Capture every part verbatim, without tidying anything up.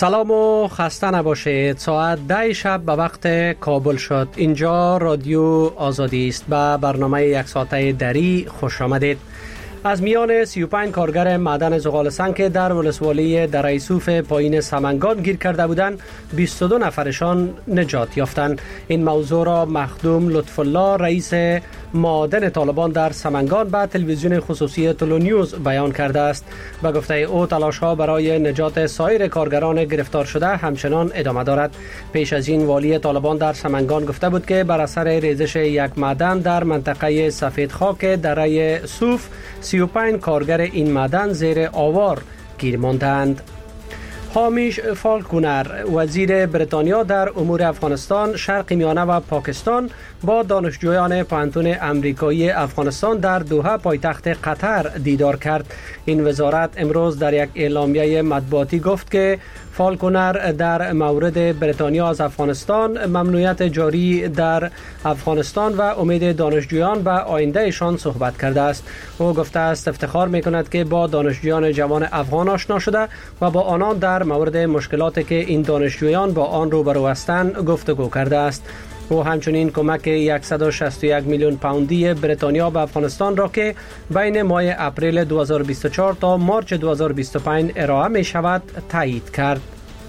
سلام و خسته نباشید. ساعت ده شب به وقت کابل شد. اینجا رادیو آزادی است. به برنامه یک ساعته دری خوش آمدید. از میان سی و پنج کارگر معدن زغال سنگ که در ولسوالی دره صوف پایین سمنگان گیر کرده بودند، بیست و دو نفرشان نجات یافتند. این موضوع را مخدوم لطف الله، رئیس معادن طالبان در سمنگان، به تلویزیون خصوصی تلو نیوز بیان کرده است. به گفته او تلاش‌ها برای نجات سایر کارگران گرفتار شده همچنان ادامه دارد. پیش از این والی طالبان در سمنگان گفته بود که بر اثر ریزش یک معدن در منطقه سفید خاک دره صوف سی و پنج کارگر این معدن زیر آوار گیر ماندند. هامیش فالکونر، وزیر بریتانیا در امور افغانستان، شرق میانه و پاکستان، با دانشجویان پوهنتون امریکایی افغانستان در دوحه پایتخت قطر دیدار کرد. این وزارت امروز در یک اعلامیه مطبوعاتی گفت که فالکونر در مورد بریتانیا از افغانستان، ممنوعیت جاری در افغانستان و امید دانشجویان به آیندهشان صحبت کرده است. او گفته است افتخار می‌کند که با دانشجویان جوان افغان آشنا شده و با آنان در مورد مشکلاتی که این دانشجویان با آن روبرو هستند گفتگو کرده است. او همچنین کمک صد و شصت و یک میلیون پوندی بریتانیا به افغانستان را که بین ماه اپریل دو هزار و بیست و چهار تا مارچ دو هزار و بیست و پنج ارائه می شود تایید کرد.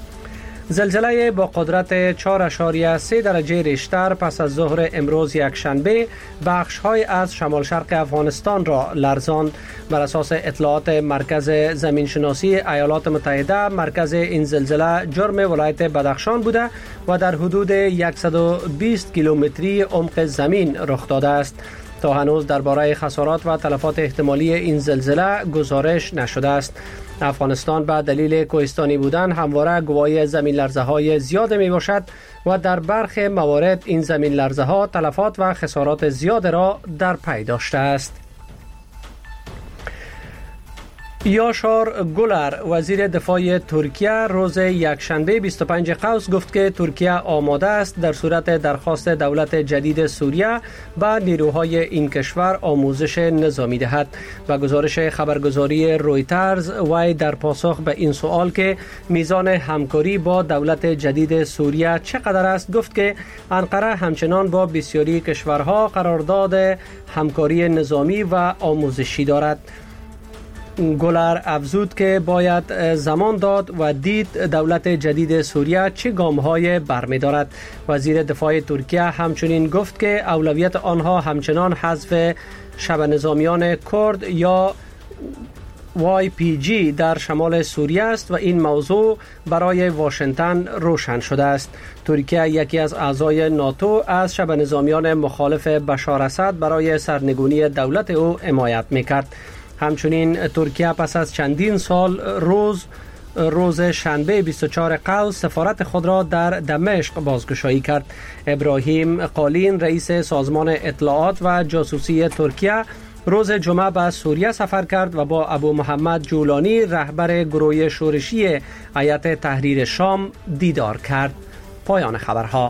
زلزله با قدرت چهار اشاریه سه درجه ریشتر پس از ظهر امروز یکشنبه بخش‌های از شمال شرق افغانستان را لرزاند. بر اساس اطلاعات مرکز زمینشناسی ایالات متحده، مرکز این زلزله جرم ولایت بدخشان بوده و در حدود صد و بیست کیلومتری عمق زمین رخ داده است. تا هنوز درباره خسارات و تلفات احتمالی این زلزله گزارش نشده است. افغانستان به دلیل کوهستانی بودن همواره گواهی زمین لرزه های زیاد می باشد و در برخی موارد این زمین لرزه ها تلفات و خسارات زیاد را در پی داشته است. یاشار گولر، وزیر دفاع ترکیه، روز یکشنبه بیست و پنج قوس گفت که ترکیه آماده است در صورت درخواست دولت جدید سوریه به نیروهای این کشور آموزش نظامی دهد. و گزارش خبرگزاری رویترز وی در پاسخ به این سوال که میزان همکاری با دولت جدید سوریه چقدر است گفت که انقره همچنان با بسیاری کشورها قرارداد همکاری نظامی و آموزشی دارد. گولر افزود که باید زمان داد و دید دولت جدید سوریه چه گام‌های برمی‌دارد. وزیر دفاع ترکیه همچنین گفت که اولویت آنها همچنان حذف شبه نظامیان کرد یا وای پی جی در شمال سوریه است و این موضوع برای واشنگتن روشن شده است. ترکیه، یکی از اعضای ناتو، از شبه نظامیان مخالف بشار اسد برای سرنگونی دولت او حمایت می‌کرد. همچنین ترکیه پس از چندین سال روز روز شنبه بیست و چهار قوس سفارت خود را در دمشق بازگشایی کرد. ابراهیم قالین، رئیس سازمان اطلاعات و جاسوسی ترکیه، روز جمعه به سوریه سفر کرد و با ابو محمد جولانی، رهبر گروه شورشی هیئت تحریر شام، دیدار کرد. پایان خبرها.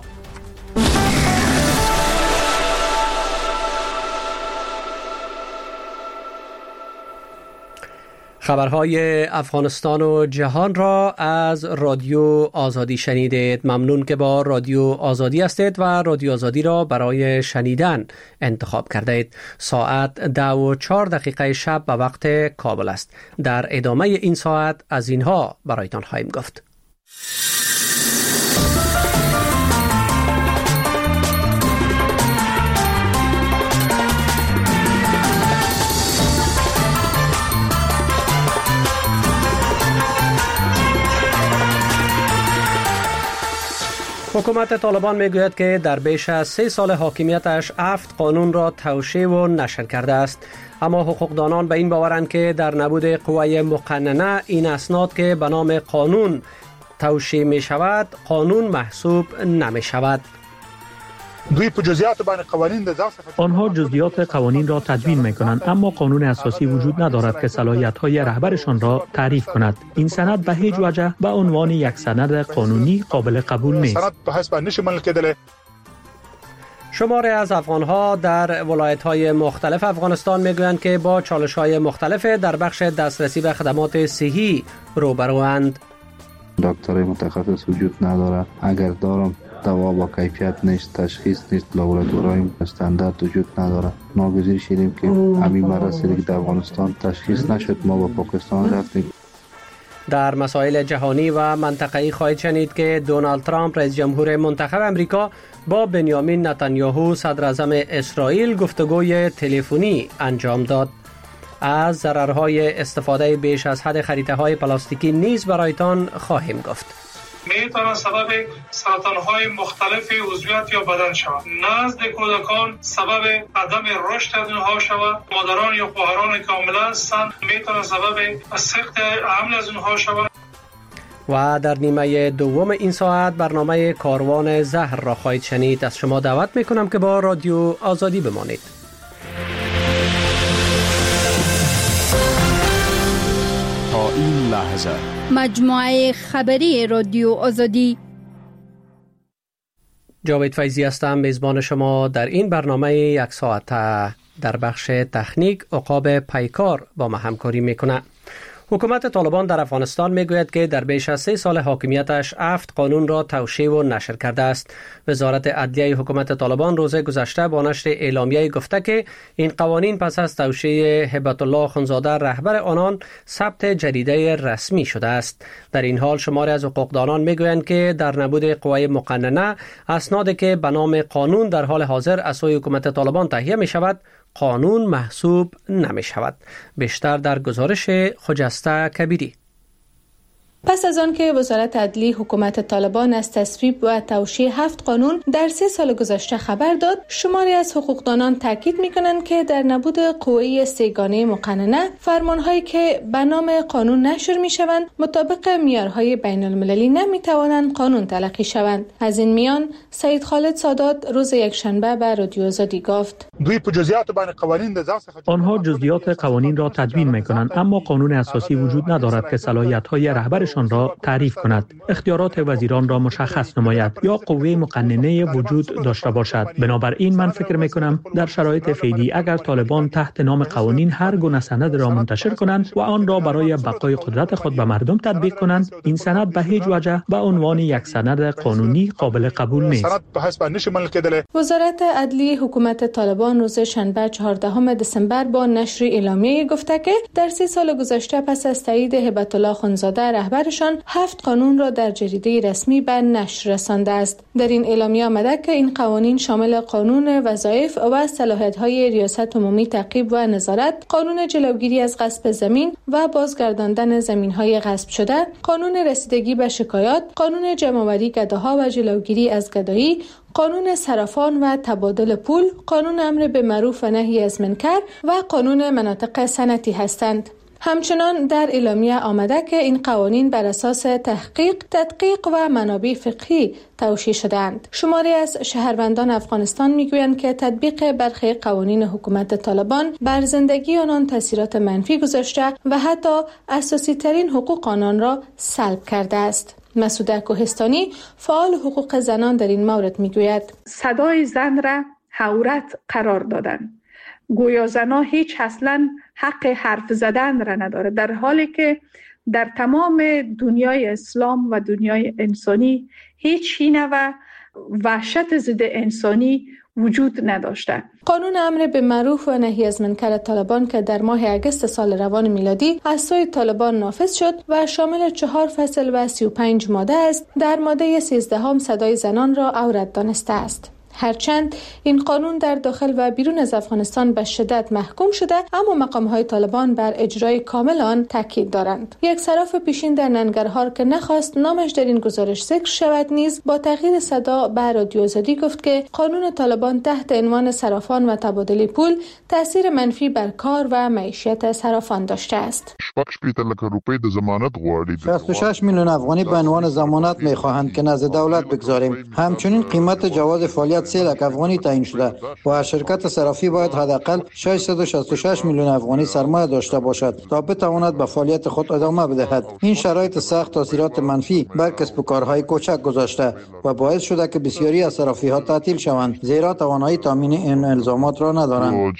خبرهای افغانستان و جهان را از رادیو آزادی شنیدید. ممنون که با رادیو آزادی هستید و رادیو آزادی را برای شنیدن انتخاب کرده اید. ساعت ده و چهار دقیقه شب به وقت کابل است. در ادامه این ساعت از اینها برایتان خواهیم گفت. حکومت طالبان میگوید که در بیش از سه سال حاکمیتش هفت قانون را توشیح و نشر کرده است. اما حقوقدانان به این باورند که در نبود قوه مقننه این اسناد که به نام قانون توشیح می شود قانون محسوب نمی شود. آنها جزئیات قوانین را تدوین می‌کنند، اما قانون اساسی وجود ندارد که صلاحیت‌های رهبرشان را تعریف کند. این سند به هیچ وجه به عنوان یک سند قانونی قابل قبول نیست. شماری از افغان‌ها در ولایت‌های مختلف افغانستان می‌گویند که با چالش‌های مختلف در بخش دسترسی به خدمات صحی روبروند. دکترای متخصص وجود نداره. اگر دارم دوا با کیفیت نیست، تشخیص نیست، لابراتوارای استاندارد وجود نداره. ناگزیر شدیم که همین مرض که در افغانستان تشخیص نشد ما با پاکستان رفتیم. در مسائل جهانی و منطقه‌ای خواهید شنید که دونالد ترامپ رئیس جمهور منتخب امریکا با بنیامین نتانیاهو صدر اعظم اسرائیل گفتگوی تلفنی انجام داد. از ضررهای استفاده بیش از حد خریطه‌های پلاستیکی نیز برایتان خواهیم گفت. میتواند سبب سرطان‌های مختلف عضویت یا بدن شود. نزد کودکان سبب عدم رشد اونها شود. مادران یا خواهران که حامله هستند میتواند سبب سقط حمل از اونها شود. و در نیمه دوم این ساعت برنامه کاروان زهر را خواهید شنید. از شما دعوت میکنم که با رادیو آزادی بمانید. تا این لحظه مجموعه خبری رادیو آزادی. جاوید فیضی هستم، میزبان شما در این برنامه یک ساعت. در بخش تکنیک عقاب پیکار با ما همکاری میکنه. حکومت طالبان در افغانستان میگوید که در بیش از سه سال حاکمیتش هفت قانون را توشیح و نشر کرده است. وزارت عدلیه حکومت طالبان روز گذشته با نشر اعلامیه گفته که این قوانین پس از توشیح هبت الله اخوندزاده رهبر آنان ثبت جریده رسمی شده است. در این حال شماری از حقوقدانان میگویند که در نبود قوای مقننه اسنادی که به نام قانون در حال حاضر از سوی حکومت طالبان تهیه می شود قانون محسوب نمی شود. بیشتر در گزارش خجسته کبیری. پس از آن که وزارت عدلیه حکومت طالبان از تصویب و توشیح هفت قانون در سه سال گذشته خبر داد، شماری از حقوقدانان تاکید می‌کنند که در نبود قوه سه‌گانه مقننه فرمان‌هایی که به نام قانون نشر می‌شوند مطابق معیارهای بین‌المللی نمی‌توانند قانون تلقی شوند. از این میان سید خالد سادات روز یکشنبه به رادیو آزادی گفت: آنها جزئیات قوانین را تدوین می‌کنند اما قانون اساسی وجود ندارد که صلاحیت‌های رهبر را تعریف کند، اختیارات وزیران را مشخص نماید یا قوه مقننه وجود داشته باشد. بنابراین من فکر میکنم در شرایط فعلی اگر طالبان تحت نام قوانین هر گونه سند را منتشر کنند و آن را برای بقای قدرت خود به مردم تطبیق کنند، این سند به هیچ وجه به عنوان یک سند قانونی قابل قبول نیست. وزارت عدلیه حکومت طالبان روز شنبه چهاردهم دسامبر با نشر اعلامیه گفته که در سه سال گذشته پس از تایید هبت الله اخوندزاده رهبر شان هفت قانون را در جریده رسمی به نشر رسانده است. در این اعلامیه آمده که این قوانین شامل قانون وظایف و صلاحیت‌های ریاست عمومی تعقیب و نظارت، قانون جلوگیری از غصب زمین و بازگرداندن زمین‌های غصب شده، قانون رسیدگی به شکایات، قانون جمع‌آوری گداها و جلوگیری از گدایی، قانون صرافان و تبادل پول، قانون امر به معروف و نهی از منکر و قانون مناطق صنعتی هستند. همچنان در اعلامیه آمده که این قوانین بر اساس تحقیق، تدقیق و منابع فقهی توشیح شدند. شماری از شهروندان افغانستان میگویند که تطبیق برخی قوانین حکومت طالبان بر زندگی آنان تاثیرات منفی گذاشته و حتی اساسی ترین حقوق آنان را سلب کرده است. مسعوده کوهستانی فعال حقوق زنان در این مورد میگوید: صدای زن را عورت قرار دادند. گویا زنها هیچ اصلا حق حرف زدن را نداره، در حالی که در تمام دنیای اسلام و دنیای انسانی هیچ هینه و وحشت ضد انسانی وجود نداشته. قانون امر به معروف و نهی از منکر طالبان که در ماه اگست سال روان میلادی از سوی طالبان نافذ شد و شامل چهار فصل و سی و پنج ماده است، در ماده سیزدهم صدای زنان را عورت دانسته است. هرچند این قانون در داخل و بیرون از افغانستان به شدت محکوم شده، اما مقام‌های طالبان بر اجرای کامل آن تاکید دارند. یک صراف پیشین در ننگرهار که نخواست نامش در این گزارش ذکر شود نیز با تغییر صدا به رادیو آزادی گفت که قانون طالبان تحت عنوان صرافان و تبادل پول تاثیر منفی بر کار و معیشت صرافان داشته است. شصت و شش میلیون افغانی به عنوان ضمانت می‌خواهند که نزد دولت بگذاریم. همچنین قیمت جواز فعالیت صد و سه لک افغانی تعیین شده و شرکت صرافی باید حداقل ششصد و شصت و شش میلیون افغانی سرمایه داشته باشد تا بتواند به فعالیت خود ادامه بدهد. این شرایط سخت تاثیرات منفی بر کسب و کارهای کوچک گذاشته و باعث شده که بسیاری از صرافی‌ها تعطیل شوند زیرا توانایی تامین این الزامات را ندارند.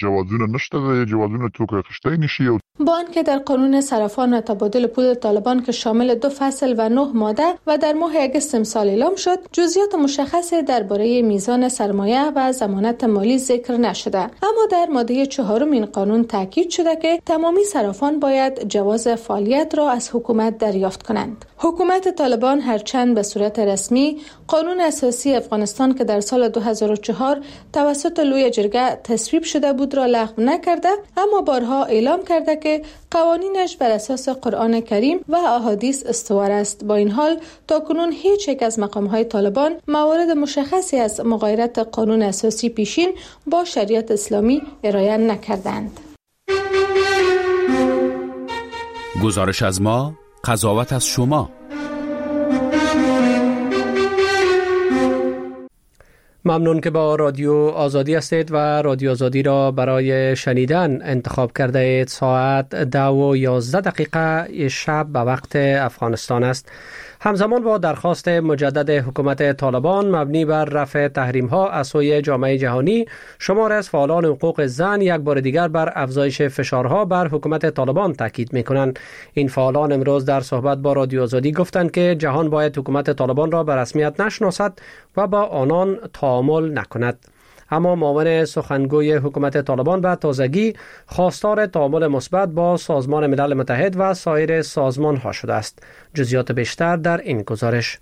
با آنکه در قانون صرافان و تبادل پول طالبان که شامل دو فصل و نه ماده و در ماه اگست امسال اعلام شد، جزئیات مشخصی درباره میزان سرمایه و ضمانت مالی ذکر نشده، اما در ماده چهارم این قانون تاکید شده که تمامی صرافان باید جواز فعالیت را از حکومت دریافت کنند. حکومت طالبان هرچند به صورت رسمی قانون اساسی افغانستان که در سال دو هزار و چهار توسط لوی جرگه تصویب شده بود را لغو نکرده، اما بارها اعلام کرده که قوانینش بر اساس قرآن کریم و احادیث استوار است. با این حال تاکنون هیچ یک از مقام‌های طالبان موارد مشخصی از مغایرت قانون اساسی پیشین با شریعت اسلامی ارائه نکردند. گزارش از ما، قضاوت از شما. ممنون که با رادیو آزادی هستید و رادیو آزادی را برای شنیدن انتخاب کرده اید. ساعت ده و یازده دقیقه شب به وقت افغانستان است. همزمان با درخواست مجدد حکومت طالبان مبنی بر رفع تحریم ها از سوی جامعه جهانی، شمار از فعالان حقوق زن یک بار دیگر بر افزایش فشارها بر حکومت طالبان تاکید می‌کنند. این فعالان امروز در صحبت با رادیو آزادی گفتند که جهان باید حکومت طالبان را به رسمیت نشناسد و با آنان تعامل نکند. اما معاون سخنگوی حکومت طالبان به تازگی خواستار تعامل مثبت با سازمان ملل متحد و سایر سازمان‌ها شده است. جزئیات بیشتر در این گزارش.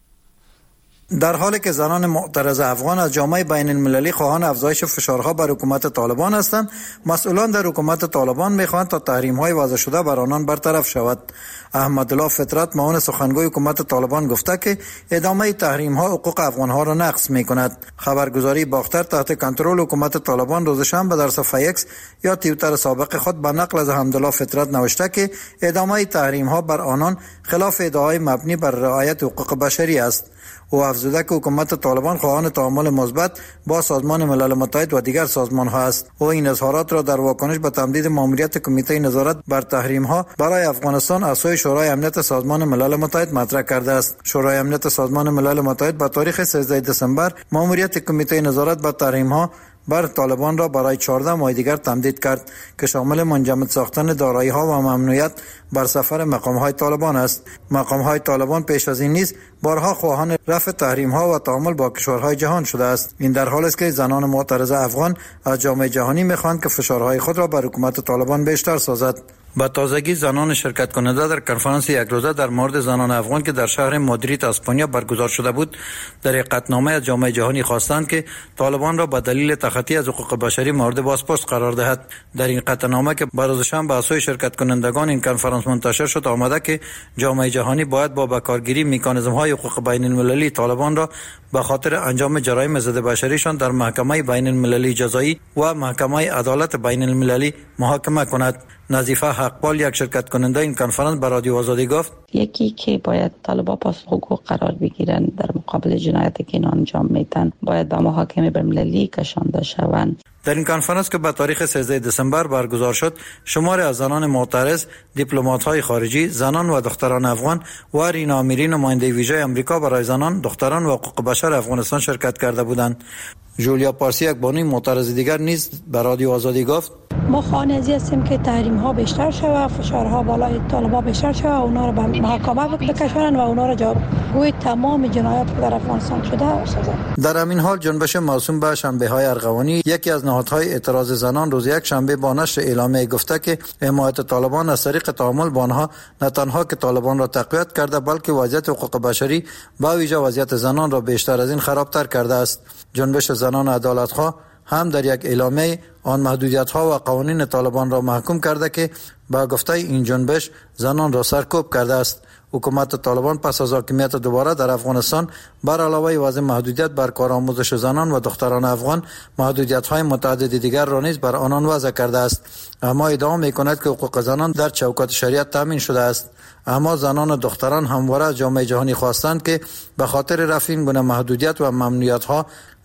در حالی که زنان معترض افغان از جامعه بین المللی خواهان افزایش فشارها بر حکومت طالبان هستند، مسئولان در حکومت طالبان می‌خواهند تا تحریم‌های وضع شده بر آنان برطرف شود. احمدالله فطرت معاون سخنگوی حکومت طالبان گفته که ادامه تحریم‌ها حقوق افغان‌ها را نقض می‌کند. خبرگزاری باختر تحت کنترل حکومت طالبان روز شنبه در صفحه ایکس یا توییتر سابق خود به نقل از احمدالله فطرت نوشته که ادامه تحریم‌ها بر آنان خلاف ادعای مبنی بر رعایت حقوق بشری است. او افزوده که حکومت طالبان خواهان تعامل مثبت با سازمان ملل متحد و دیگر سازمان‌ها است. او این اظهارات را در واکنش به تمدید ماموریت کمیته نظارت بر تحریم‌ها برای افغانستان از سوی شورای امنیت سازمان ملل متحد مطرح کرده است. شورای امنیت سازمان ملل متحد با تاریخ سیزده دسامبر ماموریت کمیته نظارت بر تحریم‌ها بر طالبان را برای چهارده ماه دیگر تمدید کرد که شامل منجمد ساختن دارایی‌ها و ممنوعیت بر سفر مقام‌های طالبان است. مقام‌های طالبان پیش از این نیز بارها خواهان رفع تحریم‌ها و تعامل با کشورهای جهان شده است. این در حالی است که زنان معترض افغان از جامعه جهانی می‌خواهند که فشارهای خود را بر حکومت طالبان بیشتر سازد. با تازگی زنان شرکت کننده در کنفرانس یک روزه در مورد زنان افغان که در شهر مادرید اسپانیا برگزار شده بود، در یک قطعنامه از جامعه جهانی خواستند که طالبان را به دلیل تخطی از حقوق بشری مورد بازپرس قرار دهد. در این قطعنامه که به روز شنبه از سوی شرکت کنندگان این کنفرانس منتشر شد آمده که جامعه جهانی باید با بکارگیری مکانیزم‌های حقوق بین المللی طالبان را به خاطر انجام جرایم ضد بشریشان در محکمه بین المللی جزایی و محکمه عدالت بین المللی محاکمه کند. نظیفه حقپال یک شرکت کننده این کنفرانس به رادیو آزادی گفت: یکی که باید طالبان پاسخگو قرار بگیرن در مقابل جنایتی که اینا انجام میدن، باید به محاکمه بین‌المللی کشانده شوند. در این کنفرانس که به تاریخ سیزده دسامبر برگزار شد، شماری از زنان معترض، دیپلمات‌های خارجی، زنان و دختران افغان و رینا امیری نماینده ویژه آمریکا برای زنان، دختران و حقوق بشر افغانستان شرکت کرده بودند. جولیا پارسی یک بانوی معترض دیگر نیز به رادیو آزادی گفت: ما خواهان ازی هستیم که تحریم ها بیشتر شود، فشارها بالای طالبان بیشتر شود، اونا رو به محاکمه بکشونن و اونا رو جوابگوی تمام جنایات که در افغانستان شده سازند. در همین حال جنبش موسوم به شنبه‌های ارغوانی، یکی از نهادهای اعتراض زنان، روز یک شنبه با نشر اعلامیه گفته که حمایت طالبان از طریق تعامل با آنها نه تنها که طالبان را تقویت کرده، بلکه وضعیت حقوق بشری با ویژه وضعیت زنان را بیشتر از این خرابتر کرده است. جنبش زنان عدالت‌خواه هم در یک اعلامیه آن محدودیت‌ها و قوانین طالبان را محکوم کرده که با گفته این جنبش زنان را سرکوب کرده است. حکومت طالبان پس از حاکمیت دوباره در افغانستان بر علاوه وضع محدودیت بر کارآموزش زنان و دختران افغان، محدودیت‌های متعدد دیگر را نیز بر آنان وضع کرده است. اما ادعا می‌کند که حقوق زنان در چوکات شریعت تامین شده است. اما زنان و دختران همواره از جامعه جهانی خواستند که به خاطر رفع این گونه محدودیت و ممنوعیت‌ها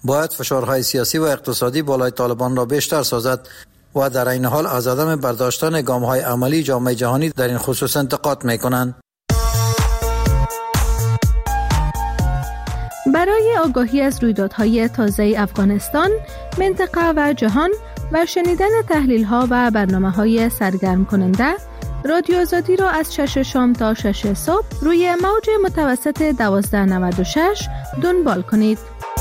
باید فشارهای سیاسی و اقتصادی بالای طالبان را بیشتر سازد و در این حال از عدم برداشتن گام‌های عملی جامعه جهانی در این خصوص انتقاد می‌کنند. برای آگاهی از رویدادهای تازه افغانستان، منطقه و جهان و شنیدن تحلیل‌ها و برنامه‌های سرگرم کننده، رادیو آزادی را از شش شام تا شش صبح روی موج متوسط دوازده نود و شش دنبال کنید.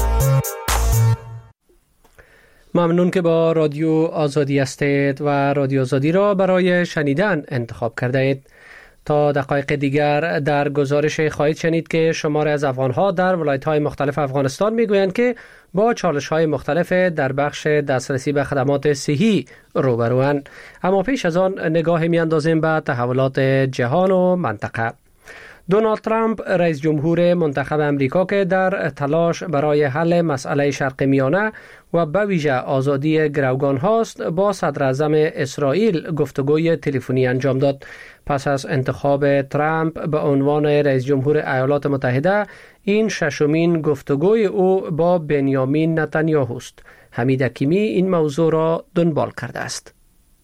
ممنون که با رادیو آزادی هستید و رادیو آزادی را برای شنیدن انتخاب کرده اید. تا دقایق دیگر در گزارش خواهید شنید که شماری از افغانها در ولایت‌های مختلف افغانستان میگویند که با چالش‌های مختلف در بخش دسترسی به خدمات صحی روبروند. اما پیش از آن نگاه می‌اندازیم به تحولات جهان و منطقه. دونالد ترامپ رئیس جمهور منتخب امریکا که در تلاش برای حل مسئله شرق میانه و به ویژه آزادی گروگان هاست با صدر اعظم اسرائیل گفتگوی تلفنی انجام داد. پس از انتخاب ترامپ به عنوان رئیس جمهور ایالات متحده، این ششمین گفتگوی او با بنیامین نتانیاهو است. حمید حکیمی این موضوع را دنبال کرده است.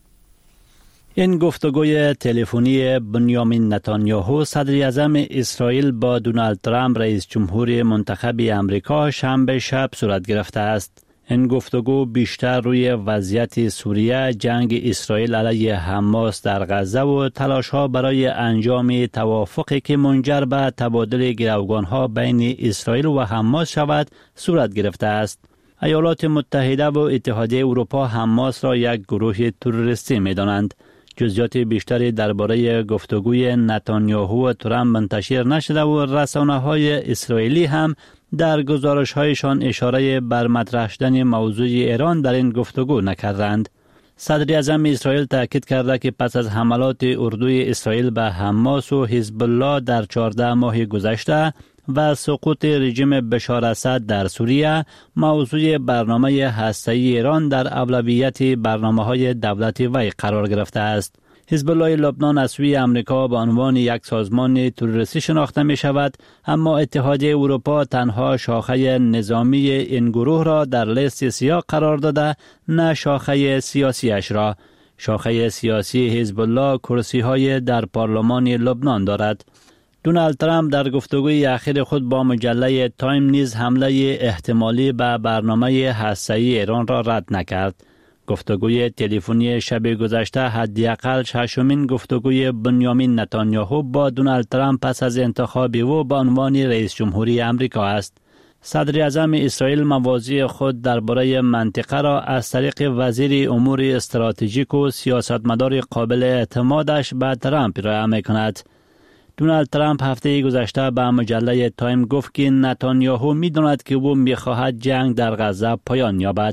این گفتگوی تلفنی بنیامین نتانیاهو صدر اعظم اسرائیل با دونالد ترامپ رئیس جمهور منتخب امریکا شنبه شب صورت گرفته است. این گفتگو بیشتر روی وضعیت سوریه، جنگ اسرائیل علیه حماس در غزه و تلاش‌ها برای انجام توافقی که منجر به تبادل گروگان‌ها بین اسرائیل و حماس شود صورت گرفته است. ایالات متحده و اتحادیه اروپا حماس را یک گروه تروریستی می‌دانند. جزئیات بیشتری درباره گفتگوی نتانیاهو و ترامپ منتشر نشده و رسانه‌های اسرائیلی هم در گزارش‌هایشان اشاره بر مطرح شدن موضوع ایران در این گفتگو نکردند. صدر اعظم اسرائیل تاکید کرده که پس از حملات اردوی اسرائیل به حماس و حزب الله در چهارده ماه گذشته و سقوط رژیم بشار اسد در سوریه، موضوع برنامه هسته‌ای ایران در اولویت برنامه‌های دولت وی قرار گرفته است. حزب الله لبنان از سوی آمریکا به عنوان یک سازمان تروریستی شناخته می شود، اما اتحادیه اروپا تنها شاخه نظامی این گروه را در لیست سیاه قرار داده، نه شاخه سیاسیش را. شاخه سیاسی حزب الله کرسی‌های در پارلمان لبنان دارد. دونالد ترامپ در گفتگوی اخیر خود با مجله تایم نیز حمله احتمالی به برنامه هسته‌ای ایران را رد نکرد. گفتگوی تلفنی شب گذشته حداقل ششمین گفتگوی بنیامین نتانیاهو با دونالد ترامپ پس از انتخاب او به عنوان رئیس جمهوری آمریکا است. صدر اعظم اسرائیل مواضع خود درباره منطقه را از طریق وزیر امور استراتژیک و سیاستمدار قابل اعتمادش به ترامپ ارائه می‌کند. دونالد ترامپ هفته گذشته به مجله تایم گفت که نتانیاهو می‌داند که او می‌خواهد جنگ در غزه پایان یابد.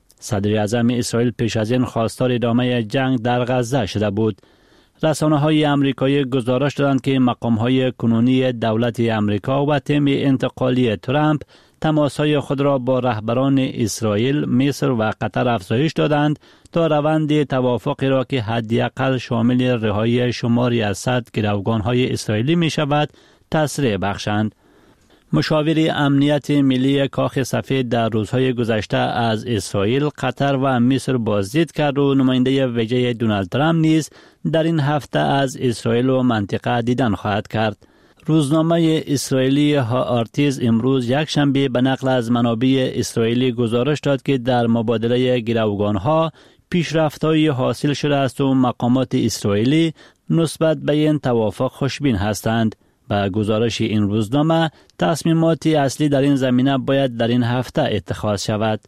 صدر اعظم اسرائیل پیش از این خواستار ادامه جنگ در غزه شده بود. رسانه‌های آمریکایی گزارش دادند که مقام‌های کنونی دولت آمریکا و تیم انتقالی ترامپ تماس‌های خود را با رهبران اسرائیل، مصر و قطر افزایش دادند تا روند توافقی را که حداقل شامل رهایی شماری از صد گروگان‌های اسرائیلی می‌شود تسریع بخشند. مشاور امنیت ملی کاخ سفید در روزهای گذشته از اسرائیل، قطر و مصر بازدید کرد و نماینده ویژه دونالد ترامپ نیز در این هفته از اسرائیل و منطقه دیدن خواهد کرد. روزنامه اسرائیلی هآرتز امروز یک شنبه به نقل از منابع اسرائیلی گزارش داد که در مبادله گروگان‌ها پیشرفت‌های حاصل شده است و مقامات اسرائیلی نسبت به این توافق خوشبین هستند. با گزارش این روزنامه تصمیمات اصلی در این زمینه باید در این هفته اتخاذ شود.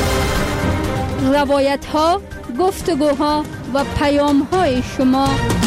روایت ها، گفتگوها و پیام های شما.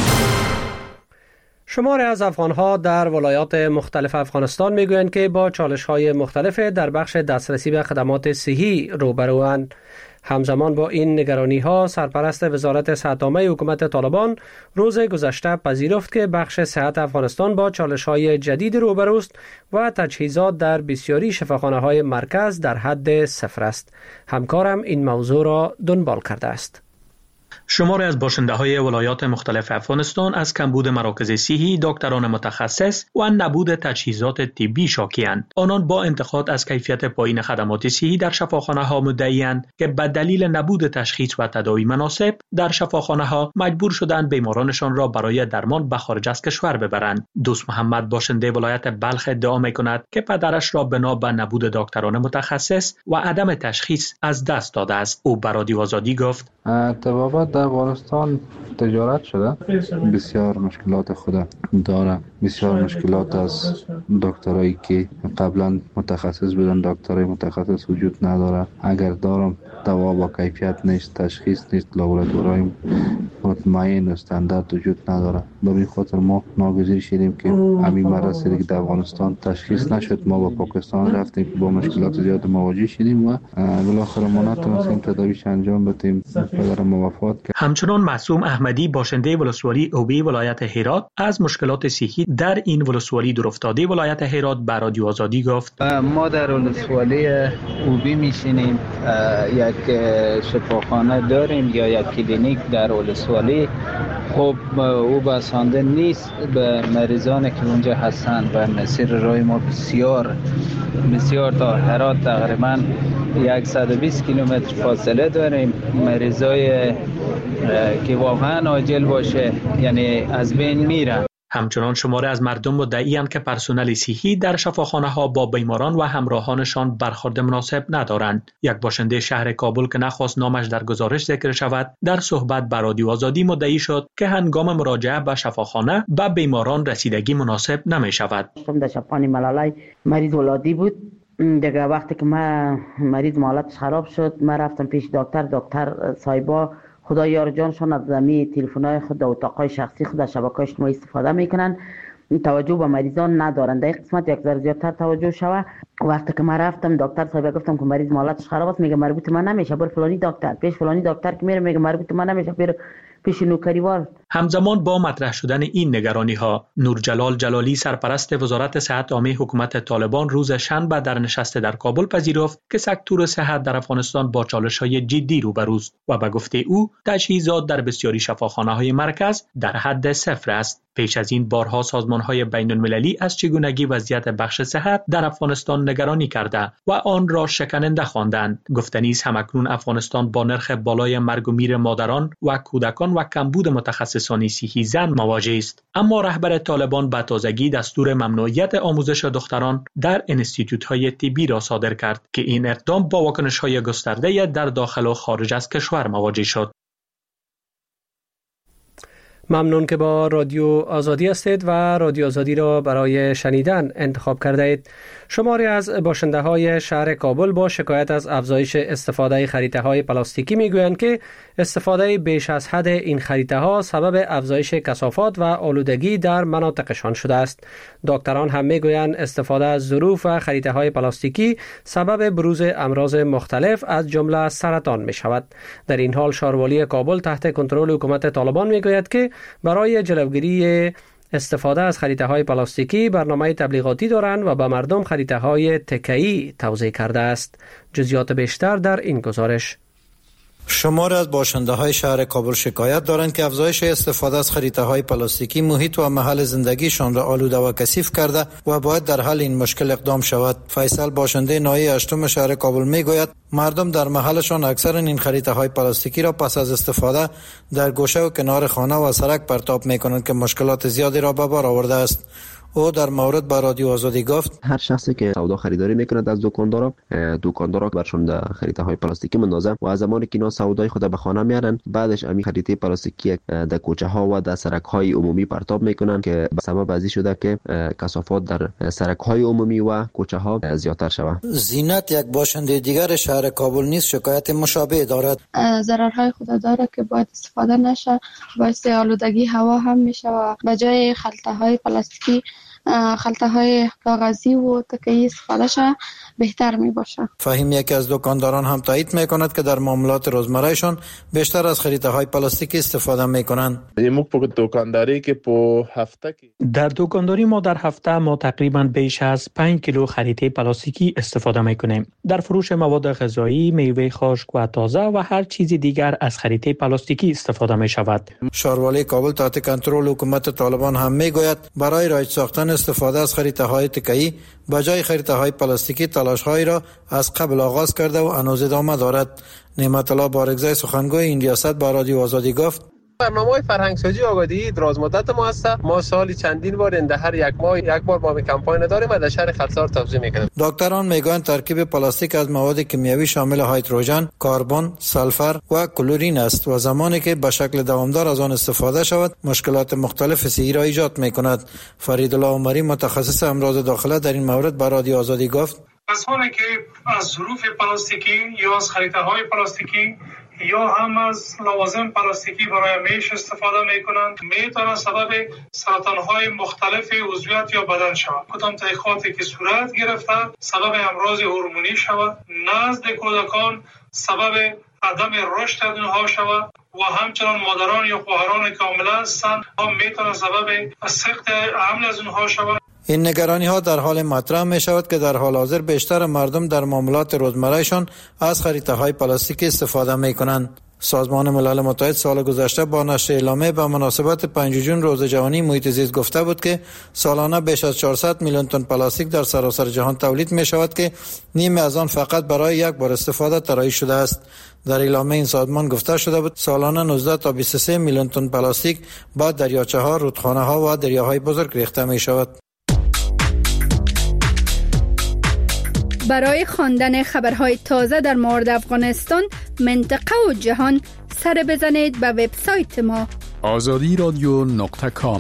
شماری از افغانها در ولایات مختلف افغانستان میگویند که با چالش های مختلف در بخش دسترسی به خدمات صحی روبروند. همزمان با این نگرانی ها، سرپرست وزارت صحت عامه حکومت طالبان روز گذشته پذیرفت که بخش صحت افغانستان با چالش های جدید روبروست و تجهیزات در بسیاری شفاخانه های مرکز در حد صفر است. همکارم این موضوع را دنبال کرده است. شماری از باشنده های ولایات مختلف افغانستان از کمبود مراکز صحی، دکتران متخصص و نبود تجهیزات طبی شاکی‌اند. آنان با انتقاد از کیفیت پایین خدمات صحی در شفاخانه ها مدعی‌اند که به دلیل نبود تشخیص و تداوی مناسب در شفاخانه ها مجبور شدند بیمارانشان را برای درمان به خارج از کشور ببرند. دوست محمد باشنده ولایت بلخ ادعا می‌کند که پدرش را بنا به نبود دکتران متخصص و عدم تشخیص از دست داده است. او به رادیو آزادی گفت: طبابت در افغانستان تجارت شده، بسیار مشکلات خود داره. بسیار مشکلات از دکترایی که قبلا متخصص بودن، دکترای متخصص وجود نداره. اگر دارم دوا با کیفیت نیست، تشخیص نیست، لابراتوارای مطمئن و استاندارد وجود نداره. به این خاطر ما ناگزیر شدیم که همین مرض که در افغانستان تشخیص نشد، ما با پاکستان رفتیم که با مشکلات زیاد مواجه شدیم و بالاخره ما نتونستیم تداویش انجام بدیم. پدرم وفات کرد. همچنان معصوم احمدی باشنده ولسوالی اوبی ولایت هرات از مشکلات صحی در این ولسوالی دورافتاده ولایت هرات به رادیو آزادی گفت: ما در ولسوالی اوبی میشینیم، یک شفاخانه داریم یا یک کلینیک در ولسوالی. خب او بسنده نیست به مریضانی که اونجا هستند و مسیر راه ما بسیار بسیار تا هرات تقریبا صد و بیست کیلومتر فاصله داریم. مریضای که واقعا عاجل باشه یعنی از بین میرن. همچنان شماره از مردم مدعی‌اند که پرسنل صحی در شفاخانه ها با بیماران و همراهانشان برخورد مناسب ندارند. یک باشنده شهر کابل که نخواست نامش در گزارش ذکر شود، در صحبت با رادیو آزادی مدعی شد که هنگام مراجعه به شفاخانه به بیماران رسیدگی مناسب نمی شود. در شفاخانه ملالای مریض ولادی بود. دیگه وقتی که ما مریض حالتش خراب شد، ما رفتم پیش دکتر. دکتر صاحبا خدا یار جانشون از زمین تلفن‌های خود و اتاقای شخصی خود از شبکه‌های اجتماعی استفاده میکنن، توجه به مریضان ندارن. در قسمت یک ذره زیادتر توجه شوه. وقتی که من رفتم دکتر صاحب گفتم که مریض حالتش خراب است، میگه مربوط من نمیشه، بر فلانی دکتر پیش فلانی دکتر که میره میگه مربوط من نمیشه، بر پیش نوکریوار. همزمان با مطرح شدن این نگرانی ها، نورجلال جلالی سرپرست وزارت صحت عامه حکومت طالبان روز شنبه در نشست در کابل پذیرفت که سکتور صحت در افغانستان با چالش‌های جدی روبروست و به گفته او تجهیزات در بسیاری شفاخانه‌های مرکز در حد صفر است. پیش از این بارها سازمان‌های بین‌المللی از چگونگی وضعیت بخش صحت در افغانستان نگرانی کرده و آن را شکننده خواندند. گفتنی است همکنون افغانستان با نرخ بالای مرگ و میر مادران و کودکان و کمبود متخصصان صحی زن مواجه است. اما رهبر طالبان به تازگی دستور ممنوعیت آموزش دختران در انستیتوت‌های طبی را صادر کرد که این اقدام با واکنش‌های گسترده در داخل و خارج از کشور مواجه شد. ممنون که با رادیو آزادی هستید و رادیو آزادی را برای شنیدن انتخاب کرده اید. شماری از باشنده های شهر کابل با شکایت از افزایش استفاده خریطه های پلاستیکی میگویند که استفاده بیش از حد این خریطه ها سبب افزایش کثافات و آلودگی در مناطقشان شده است. دکتران هم میگویند استفاده از ظروف و خریطه های پلاستیکی سبب بروز امراض مختلف از جمله سرطان می شود. در این حال شاروالی کابل تحت کنترل حکومت طالبان میگوید که برای جلوگیری استفاده از خریطه های پلاستیکی برنامه تبلیغاتی دارند و به مردم خریطه های تکه‌ای توزیع کرده است. جزئیات بیشتر در این گزارش. شمار از باشنده های شهر کابل شکایت دارند که افزایش استفاده از خریطه های پلاستیکی محیط و محل زندگیشان را آلوده و کثیف کرده و باید در حل این مشکل اقدام شود. فیصل باشنده ناحیه هشتم شهر کابل میگوید مردم در محلشان اکثر این خریطه های پلاستیکی را پس از استفاده در گوشه و کنار خانه و سرک پرتاب میکنند که مشکلات زیادی را به بار آورده است. او در مورد با رادیو آزادی گفت هر شخصی که سودا خریداری میکند از دکاندارا دکاندارا برشون در خریطه های پلاستیکی مندازن و از زمانی که اینا سودای خود به خانه میارن بعدش امی خریطه پلاستیکی در کوچه ها و در سرک های عمومی پرتاب میکنن که به سبب ازی شده که کثافات در سرک های عمومی و کوچه ها زیادتر شود. زینت یک باشنده دیگر شهر کابل نیز شکایت مشابه دارد. ضررهای خود داره که باید استفاده نشه، باعث آلودگی هوا هم میشه و به جای خلطه های پلاستیکی خلطه های کاغذی و تکه‌ای استفاده شه بهتر می باشه. فهیم یکی از دکانداران هم تایید میکند که در معاملات روزمرهشان بیشتر از خریطه های پلاستیکی استفاده میکنند. دکانداری که په هفته در دکانداری ما در هفته ما تقریبا بیش از پنج کیلو خریطه پلاستیکی استفاده میکنیم. در فروش مواد غذایی، میوه خشک و تازه و هر چیز دیگر از خریطه پلاستیکی استفاده می شود. شاروالی کابل تحت کنترل حکومت طالبان هم میگوید برای رایج ساختن استفاده از خریطه های تکه‌ای به جای خریطه های پلاستیکی تلاش هایی را از قبل آغاز کرده و هنوز ادامه دارد. نعمت الله بارگزای سخنگوی این ریاست با رادیو آزادی گفت برنامه‌های فرهنگسازی آگاهی دراز مدت ما است. ما سالی چندین بار در هر یک ماه یک بار ما کمپاین داریم و در شهر خلصار توزیع می‌کنیم. دکتران میگویند ترکیب پلاستیک از مواد کیمیاوی شامل هیدروژن، کربن، سلفر و کلورین است و زمانی که به شکل دوامدار از آن استفاده شود مشکلات مختلف صحی را ایجاد می‌کند. فریدالله عمری متخصص امراض داخله در این مورد به رادیو آزادی گفت کسانی که از ظروف پلاستیکی یا از خریطه‌های پلاستیکی یا هم از لوازم پلاستیکی برای میش استفاده می کنند میتونه سبب سرطان های مختلف عضویت یا بدن شود. کدام تحقیقاتی که صورت گرفته سبب امراض هورمونی شود، نزد کودکان سبب عدم رشد اونها شود و همچنان مادران یا خواهران کامله هستند هم میتونه سبب سقط حمل از اونها شود. این نگرانی ها در حال مطرح می شود که در حال حاضر بیشتر مردم در معاملات روزمرهشان از خریطه های پلاستیکی استفاده می کنند. سازمان ملل متحد سال گذشته با نشر اعلامیه به مناسبت پنج جون روز جهانی محیط زیست گفته بود که سالانه بیش از چهارصد میلیون تن پلاستیک در سراسر جهان تولید می شود که نیمی از آن فقط برای یک بار استفاده طراحی شده است. در اعلامیه این سازمان گفته شده بود سالانه نوزده تا بیست و سه میلیون تن پلاستیک با دریاچه ها، رودخانه ها و دریاهای بزرگ ریخته می شود. برای خواندن خبرهای تازه در مورد افغانستان، منطقه و جهان سر بزنید به وبسایت ما آزادی رادیو نقطه کام.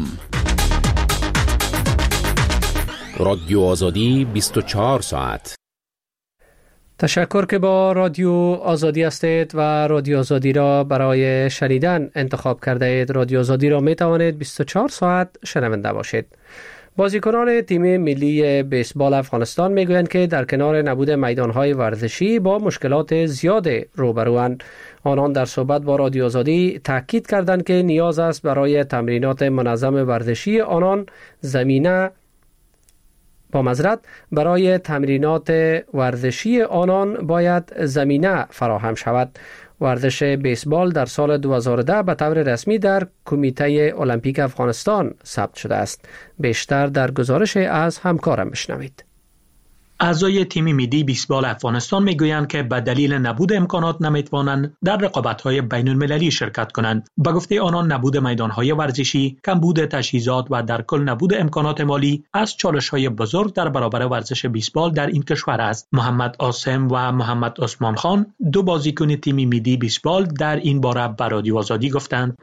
رادیو آزادی بیست و چهار ساعت. تشکر که با رادیو آزادی هستید و رادیو آزادی را برای شنیدن انتخاب کرده اید. رادیو آزادی را می توانید بیست و چهار ساعت شنونده باشید. بازیکنان تیم ملی بیسبال افغانستان میگویند که در کنار نبود میدانهای ورزشی با مشکلات زیاد روبروند. آنان در صحبت با رادیو آزادی تاکید کردند که نیاز است برای تمرینات منظم ورزشی آنان زمینه با معذرت برای تمرینات ورزشی آنان باید زمینه فراهم شود. ورزش بیسبال در سال دو هزار و ده به طور رسمی در کمیته المپیک افغانستان ثبت شده است. بیشتر در گزارش از همکارم بشنوید. اعضای تیم ملی بیسبال افغانستان میگویند که به دلیل نبود امکانات نمیتوانند در رقابت‌های بین‌المللی شرکت کنند. به گفته آنان نبود میدان‌های ورزشی، کمبود تجهیزات و در کل نبود امکانات مالی از چالش‌های بزرگ در برابر ورزش بیسبال در این کشور است. محمد عاصم و محمد عثمان خان دو بازیکن تیم ملی بیسبال در این باره به رادیو آزادی گفتند: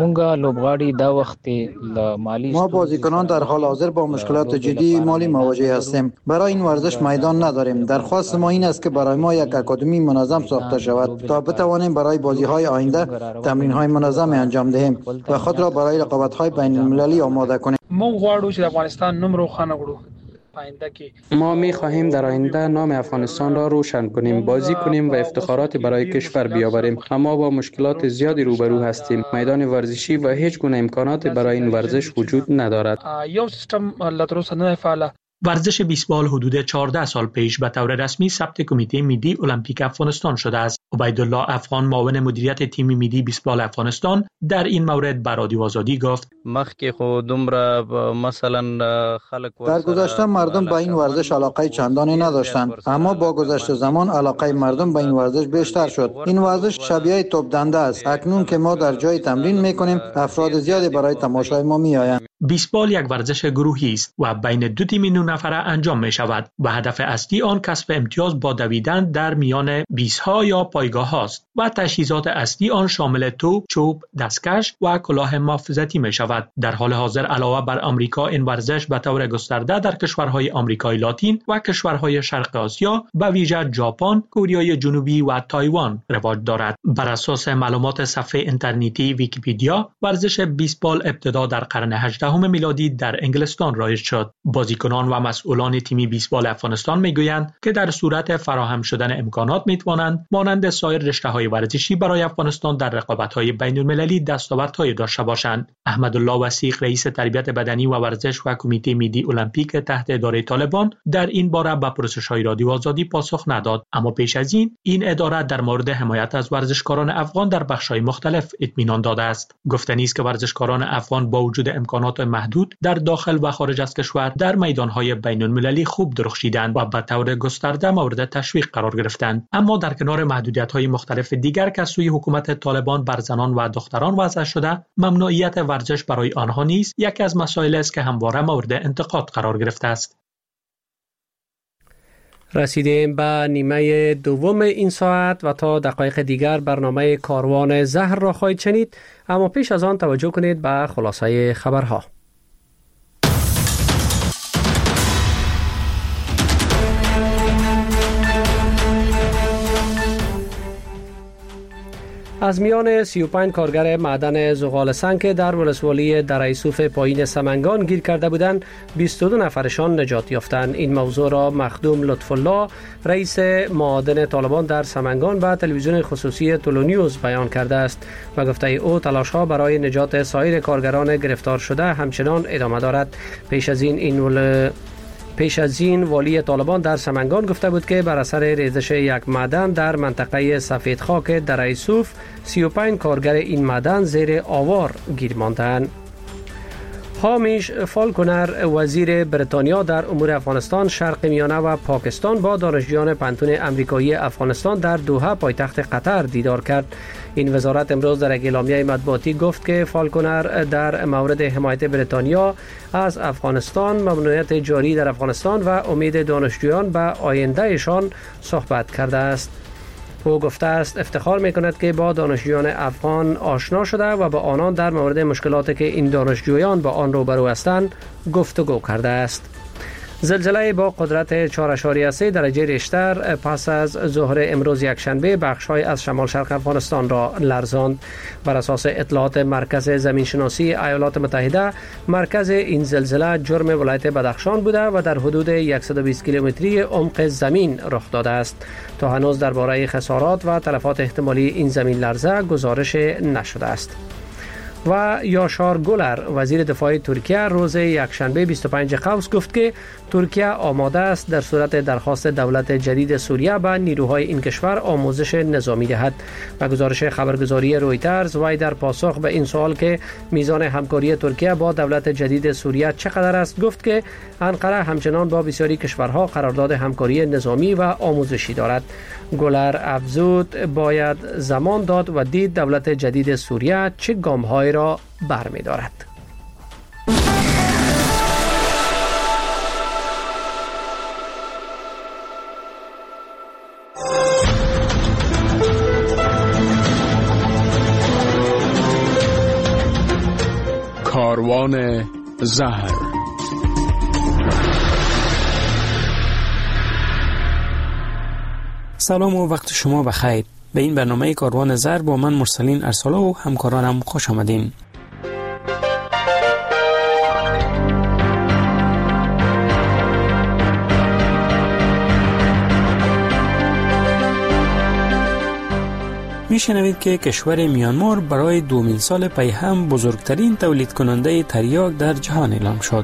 ما بازیکنان در حال حاضر با مشکلات جدی مالی مواجه هستیم. برای این ورزش میدان نداریم. درخواست ما این است که برای ما یک اکادمی منظم ساخته شود تا بتوانیم برای بازی‌های آینده تمرین‌های منظم انجام دهیم و خود را برای رقابت‌های بین‌المللی آماده کنیم. ما غواړو چې افغانستان نوم روښانه کړو. ما می خواهیم در آینده نام افغانستان را روشن کنیم، بازی کنیم و افتخاراتی برای کشور بیاوریم. اما با مشکلات زیادی روبرو هستیم. میدان ورزشی و هیچ گونه امکاناتی برای این ورزش وجود ندارد. یو سیستم لاتروس نه فعال. ورزش بیسبال حدود چهارده سال پیش به طور رسمی ثبت کمیته ملی المپیک افغانستان شده است. عبیدالله افغان معاون مدیریت تیم ملی بیسبال افغانستان در این مورد به رادیو آزادی گفت: مخکې خو دومره مثلا خلک در گذشته مردم به این ورزش علاقه چندانی نداشتند، اما با گذشت زمان علاقه مردم به این ورزش بیشتر شد. این ورزش شبیه توپ دنده است. اکنون که ما در جای تمرین میکنیم افراد زیادی برای تماشای ما میآیند. بیسبال یک ورزش گروهی است و بین دو تیم نه نفره انجام می شود و هدف اصلی آن کسب امتیاز با دویدن در میان بیس‌ها یا پایگاه هاست و تجهیزات اصلی آن شامل توپ، چوب، دستکش و کلاه محافظتی می شود. در حال حاضر علاوه بر آمریکا این ورزش به طور گسترده در کشورهای آمریکای لاتین و کشورهای شرق آسیا به ویژه ژاپن، کره جنوبی و تایوان رواج دارد. بر اساس معلومات صفحه اینترنتی ویکی‌پدیا، ورزش بیسبال ابتدا در قرن هجدهم میلادی در انگلستان رایج شد. بازیکنان و مسئولان تیم بیسبال افغانستان میگویند که در صورت فراهم شدن امکانات میتوانند مانند سایر رشته‌های ورزشی برای افغانستان در رقابت‌های بین‌المللی دستاوردهای داشته باشند. احمدالله وثیق، رئیس تربیت بدنی و ورزش و کمیته ملی المپیک تحت اداره طالبان، در این باره به پرسش‌های رادیو آزادی پاسخ نداد، اما پیش از این این اداره در مورد حمایت از ورزشکاران افغان در بخش‌های مختلف اطمینان داده است. گفتنی است که ورزشکاران افغان با وجود امکانات محدود در داخل و خارج از کشور در میدان‌های بین‌المللی خوب درخشیدند و به طور گسترده مورد تشویق قرار گرفتند. اما در کنار محدودیت‌های مختلف دیگر که از سوی حکومت طالبان بر زنان و دختران وضع شده، ممنوعیت ورزش برای آنها نیز یکی از مسائل است که همواره مورد انتقاد قرار گرفته است. رسیدیم به نیمه دوم این ساعت و تا دقایق دیگر برنامه کاروان زهر را خواهید شنید، اما پیش از آن توجه کنید به خلاصه خبرها. از میان سی و پنج کارگر معدن زغال سنگ که در ولسوالی دره یوسف پایین سمنگان گیر کرده بودند، بیست و دو نفرشان نجات یافتند. این موضوع را مخدوم لطف الله، رئیس معادن طالبان در سمنگان، به تلویزیون خصوصی تولونیوز بیان کرده است و گفته او تلاش‌ها برای نجات سایر کارگران گرفتار شده همچنان ادامه دارد. پیش از این این ول... پیش از این والی طالبان در سمنگان گفته بود که بر اثر ریزش یک معدن در منطقه سفید خاک دره یوسف سی و پنج کارگر این معدن زیر آوار گیر ماندند. هامیش فالکونر، وزیر بریتانیا در امور افغانستان، شرق میانه و پاکستان، با دانشجویان پنتون امریکایی افغانستان در دوحه پایتخت قطر دیدار کرد. این وزارت امروز در یک اعلامیه مطبوعاتی گفت که فالکونر در مورد حمایت بریتانیا از افغانستان، ممنوعیت جاری در افغانستان و امید دانشجویان به آیندهشان صحبت کرده است. او گفته است افتخار می‌کند که با دانشجویان افغان آشنا شده و با آنان در مورد مشکلاتی که این دانشجویان با آن روبرو هستند گفتگو کرده است. زلزله با قدرت چهار ممیز سه درجه ریشتر پس از ظهر امروز یکشنبه بخش‌های از شمال شرق افغانستان را لرزاند. بر اساس اطلاعات مرکز زمینشناسی ایالات متحده، مرکز این زلزله جرم ولایت بدخشان بوده و در حدود صد و بیست کیلومتری عمق زمین رخ داده است. تا هنوز درباره خسارات و تلفات احتمالی این زمین لرزه گزارش نشده است. و یاشار گولر، وزیر دفاع ترکیه، روز یکشنبه بیست و پنج قوس گفت که ترکیه آماده است در صورت درخواست دولت جدید سوریه به نیروهای این کشور آموزش نظامی دهد. و گزارش خبرگزاری رویترز وی در پاسخ به این سوال که میزان همکاری ترکیه با دولت جدید سوریه چقدر است گفت که انقره همچنان با بسیاری کشورها قرارداد همکاری نظامی و آموزشی دارد. گولر افزود باید زمان داد و دید دولت جدید سوریه چه گام‌هایی را برمی‌دارد. کاروان زهر. سلام و وقت شما بخیر. به این برنامه کاروان زهر با من مرسلین ارسالا و همکارانم خوش آمدین. میشنوید که کشور میانمار برای دومین سال پی هم بزرگترین تولید کننده تریاک در جهان اعلام شد.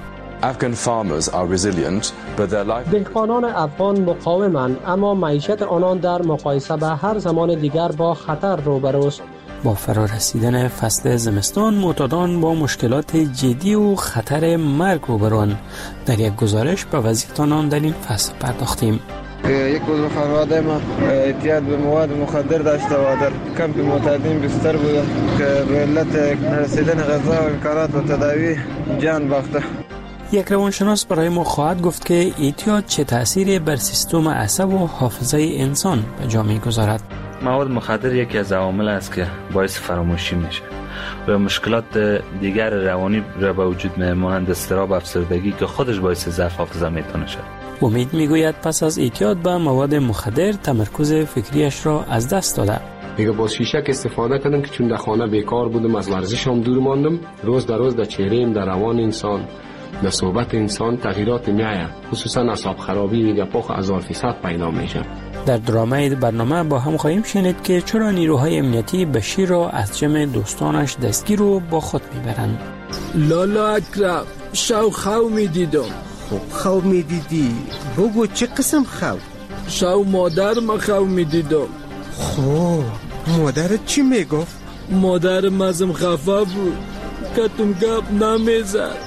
دهقانان افغان مقاومند، اما معیشت آنان در مقایسه به هر زمان دیگر با خطر روبروست. با فرارسیدن فصل زمستان، معتادان با مشکلات جدی و خطر مرگ روبروند. در یک گزارش به وضعیت آنان در این فصل پرداختیم. یک عضو خانواده ما اعتیاد به مواد مخدر داشته و در کمپ معتادین بستر بوده که به علت رسیدن غذا و امکانات و تداوی جان باخته. یک روانشناس برای ما خواهد گفت که اعتیاد چه تأثیری بر سیستم عصب و حافظه انسان به جا می‌گذارد. مواد مخدر یکی از عوامل است که باعث فراموشی میشه و مشکلات دیگر روانی را به وجود می‌آورند، اضطراب، افسردگی که خودش باعث ضعف حافظه میتونه شد. امید میگوید پس از اعتیاد به مواد مخدر تمرکز فکریش را از دست داده. دیگه با شیشه که استفاده کردم که چون در خانه بیکار بودم، از ورزشم دور ماندم، روز در روز در چهره‌ام، در روان انسان، در صحبت انسان تغییرات میآید، خصوصا اعصاب خرابی و گپاخ هزار فیصد پیدا میشه. در درامه برنامه با هم خواهیم شنید که چرا نیروهای امنیتی بشیر را از جمع دوستانش دستگیر و با خود میبرند. لالا اکرم، شو خو میدیدم. خب خو میدیدی؟ بگو چه قسم خو؟ شو مادر ما خو میدیدم. خب مادرت چی میگفت؟ مادر مزم خفه بود، کتم گپ نمیزد.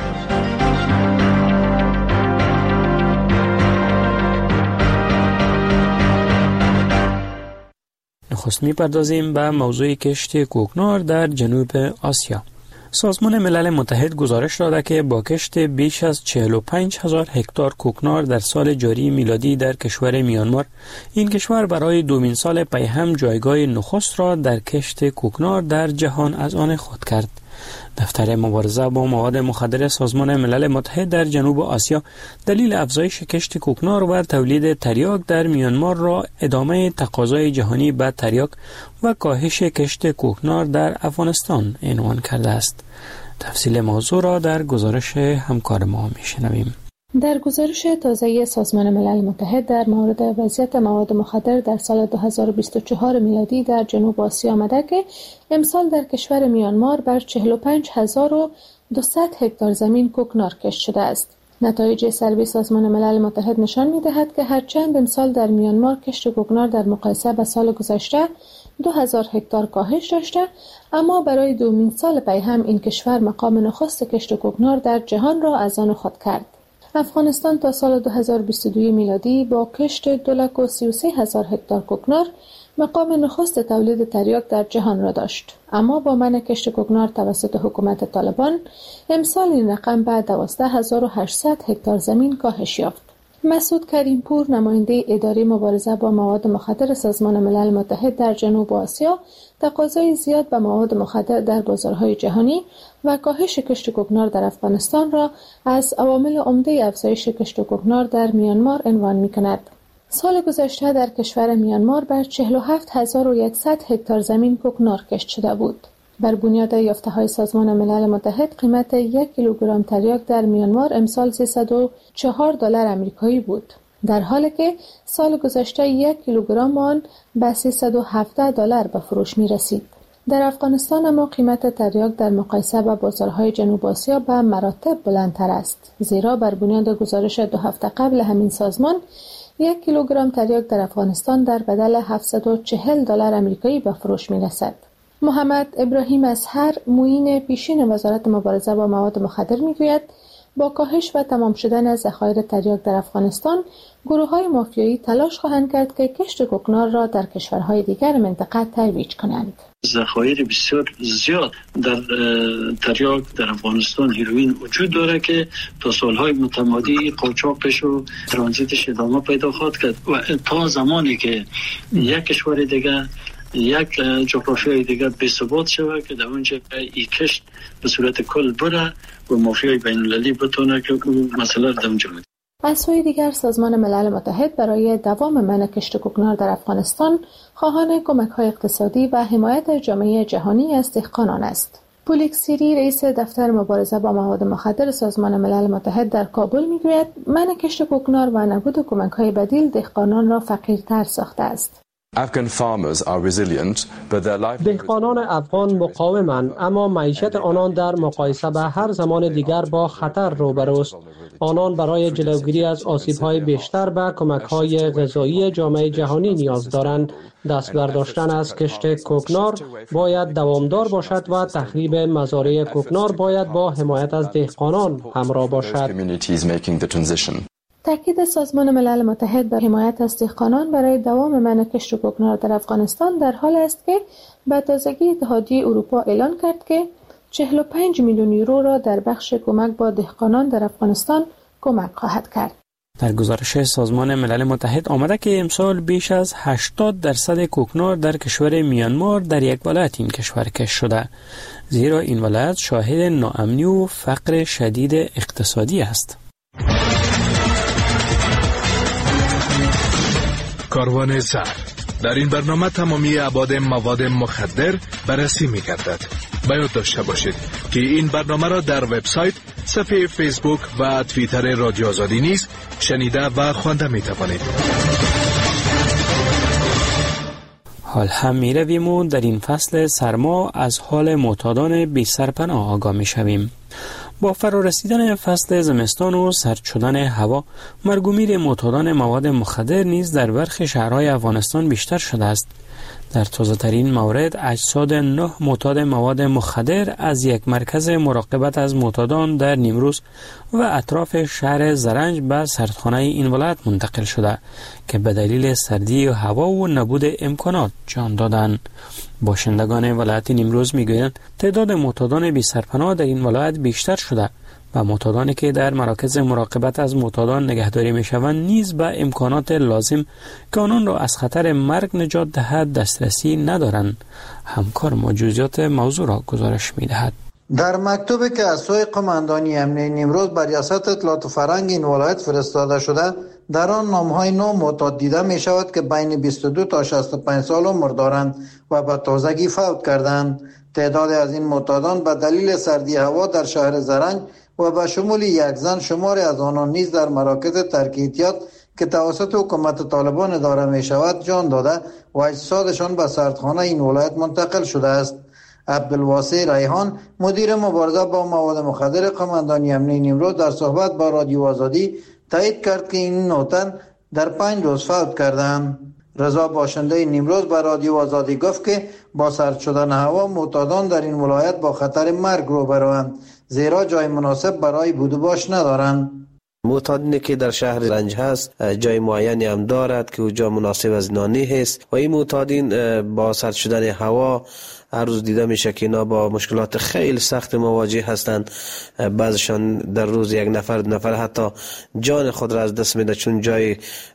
نخست می‌پردازیم به موضوع کشت کوکنار در جنوب آسیا. سازمان ملل متحد گزارش داده که با کشت بیش از چهل و پنج هزار هکتار کوکنار در سال جاری میلادی در کشور میانمار، این کشور برای دومین سال پی هم جایگاه نخست را در کشت کوکنار در جهان از آن خود کرد. دفتر مبارزه با مواد مخدر سازمان ملل متحد در جنوب آسیا دلیل افزایش کشت کوکنار و تولید تریاک در میانمار را ادامه تقاضای جهانی به تریاک و کاهش کشت کوکنار در افغانستان عنوان کرده است. تفصیل موضوع را در گزارش همکار ما میشنویم. در گزارش تازه سازمان ملل متحد در مورد وضعیت مواد مخدر در سال دو هزار و بیست و چهار میلادی در جنوب آسیا آمده که امسال در کشور میانمار بر چهل و پنج هزار و دویست هکتار زمین کوکنار کشت شده است. نتایج سلبی سازمان ملل متحد نشان می‌دهد که هرچند امسال در میانمار کشت کوکنار در مقایسه با سال گذشته دو هزار هکتار کاهش داشته، اما برای دومین سال پی هم این کشور مقام نخست کشت کوکنار در جهان را از آن خود کرد. افغانستان تا سال دو هزار و بیست و دو میلادی با کشت دو لاک و سی و سه هزار هکتار کوکنار مقام نخست تولید تریاک در جهان را داشت، اما با منع کشت کوکنار توسط حکومت طالبان امسال این رقم به دوازده هزار و هشتصد هکتار زمین کاهش یافت. مسعود کریم پور، نماینده اداره مبارزه با مواد مخدر سازمان ملل متحد در جنوب آسیا، تقاضای زیاد به مواد مخدر در بازارهای جهانی و کاهش کشت کوکنار در افغانستان را از عوامل عمده افزایش کشت کوکنار در میانمار عنوان می‌کند. سال گذشته در کشور میانمار بر چهل و هفت هزار و صد هکتار زمین کوکنار کشت شده بود. بر بنیاد یافته‌های سازمان ملل متحد قیمت یک کیلوگرم تریاک در میانمار امسال سیصد و چهار دلار آمریکایی بود، در حالی که سال گذشته یک کیلوگرم آن به سیصد و هفده دلار به فروش می رسید. در افغانستان اما قیمت تریاک در مقایسه با بازارهای جنوب آسیا به مراتب بلندتر است، زیرا بر بنیاد گزارش دو هفته قبل همین سازمان یک کیلوگرم تریاک در افغانستان در بدل هفتصد و چهل دلار آمریکایی به فروش می رسد. محمد ابراهیم اصهر، معین پیشین وزارت مبارزه با مواد مخدر میگوید با کاهش و تمام شدن ذخایر تریاک در افغانستان، گروه‌های مافیایی تلاش خواهند کرد که کشت کوکنار را در کشورهای دیگر منطقه ترویج کنند. ذخایر بسیار زیاد در تریاک در افغانستان هیروئین وجود داره که تا سالهای متمادی قاچاقش و ترانزیتش ادامه پیدا خواهد کرد و تا زمانی که یک کشور دیگه یک جغرافیای دیگه بی ثبات شود که در اونجا این کشت به صورت کل بره و مافیای بین المللی بتونه که اون مسئله در اونجا بده. از سوی دیگر سازمان ملل متحد برای دوام منع کشت کوکنار در افغانستان خواهان کمک‌های اقتصادی و حمایت جامعه جهانی از دهقانان است. پولیکسیری، رئیس دفتر مبارزه با مواد مخدر سازمان ملل متحد در کابل میگوید منع کشت کوکنار و نبود کمک‌های بدیل دهقانان را فقیرتر ساخته است. دهقانان افغان مقاومند، اما معیشت آنان در مقایسه به هر زمان دیگر با خطر روبروست. آنان برای جلوگیری از آسیب‌های بیشتر به کمک‌های غذایی جامعه جهانی نیاز دارند. دست برداشتن از کشت کوکنار باید دوامدار باشد و تخریب مزارع کوکنار باید با حمایت از دهقانان همراه باشد. تاکید سازمان ملل متحد بر حمایت از دهقانان برای دوام منع کشت کوکنار در افغانستان در حال است که به تازگی اتحادیه اروپا اعلان کرد که چهل و پنج میلیون یورو را در بخش کمک با دهقانان در افغانستان کمک خواهد کرد. در گزارش سازمان ملل متحد آمده که امسال بیش از هشتاد درصد کوکنار در کشور میانمار در یک ولایت این کشور کشف شده، زیرا این ولایت شاهد ناامنی و فقر شدید اقتصادی است. کاروان زر. در این برنامه تمامی ابعاد مواد مخدر بررسی می‌گردد. باید داشته باشید که این برنامه را در وبسایت، صفحه فیسبوک و توییتر رادیو آزادی نیز شنیده و خوانده می‌توانید. حال هم می رویم و در این فصل سرما از حال معتادان بی سرپناه آگاه می شویم. با فرارسیدن فصل زمستان و سرد شدن هوا، مرگ و میر معتادان مواد مخدر نیز در برخی شهرهای افغانستان بیشتر شده است. در تازه ترین مورد اجساد نه معتاد مواد مخدر از یک مرکز مراقبت از معتادان در نیمروز و اطراف شهر زرنج به سردخانه این ولایت منتقل شده که به دلیل سردی هوا و نبود امکانات جان دادند. باشندگان ولایت نیمروز میگویند تعداد معتادان بی سرپناه در این ولایت بیشتر شده و معتادانی که در مراکز مراقبت از معتادان نگهداری میشوند نیز به امکانات لازم که آنان را از خطر مرگ نجات دهد دسترسی ندارند. همکار ما جزئیات موضوع را گزارش میدهد. در مکتوبی که از سوی قماندانی امنیه نیمروز بر ریاست اطلاعات و فرهنگ این ولایت فرستاده شده، در آن نامهای نو معتاد دیده می شود که بین بیست و دو تا شصت و پنج سال عمر دارند و به تازگی فوت کردند. تعداد از این معتادان به دلیل سردی هوا در شهر زرنج و به شمول یک زن، شماری از آنان نیز در مراکز ترک احتیاط که توسط حکومت طالبان اداره می شود جان داده و اجسادشان به سردخانه این ولایت منتقل شده است. عبدالواسع ریحان، مدیر مبارزه با مواد مخدر قماندانی امنیه نیمروز، در صحبت با رادیو آزادی تایید کرد که این نوتن در پنج روز فوت کردند. رضا باشنده نیمروز به رادیو آزادی گفت که با سرد شدن هوا معتادان در این ولایت با خطر مرگ روبروند، زیرا جای مناسب برای بود و باش ندارند. معتادینی که در شهر رنج هست جای معینی هم دارد که اونجا مناسب از نانی هست و این معتادین با سرد شدن هوا هر روز دیده میشه که اینا با مشکلات خیلی سخت مواجه هستند. بعضشان در روز یک نفر دو نفر حتی جان خود را از دست میده چون جای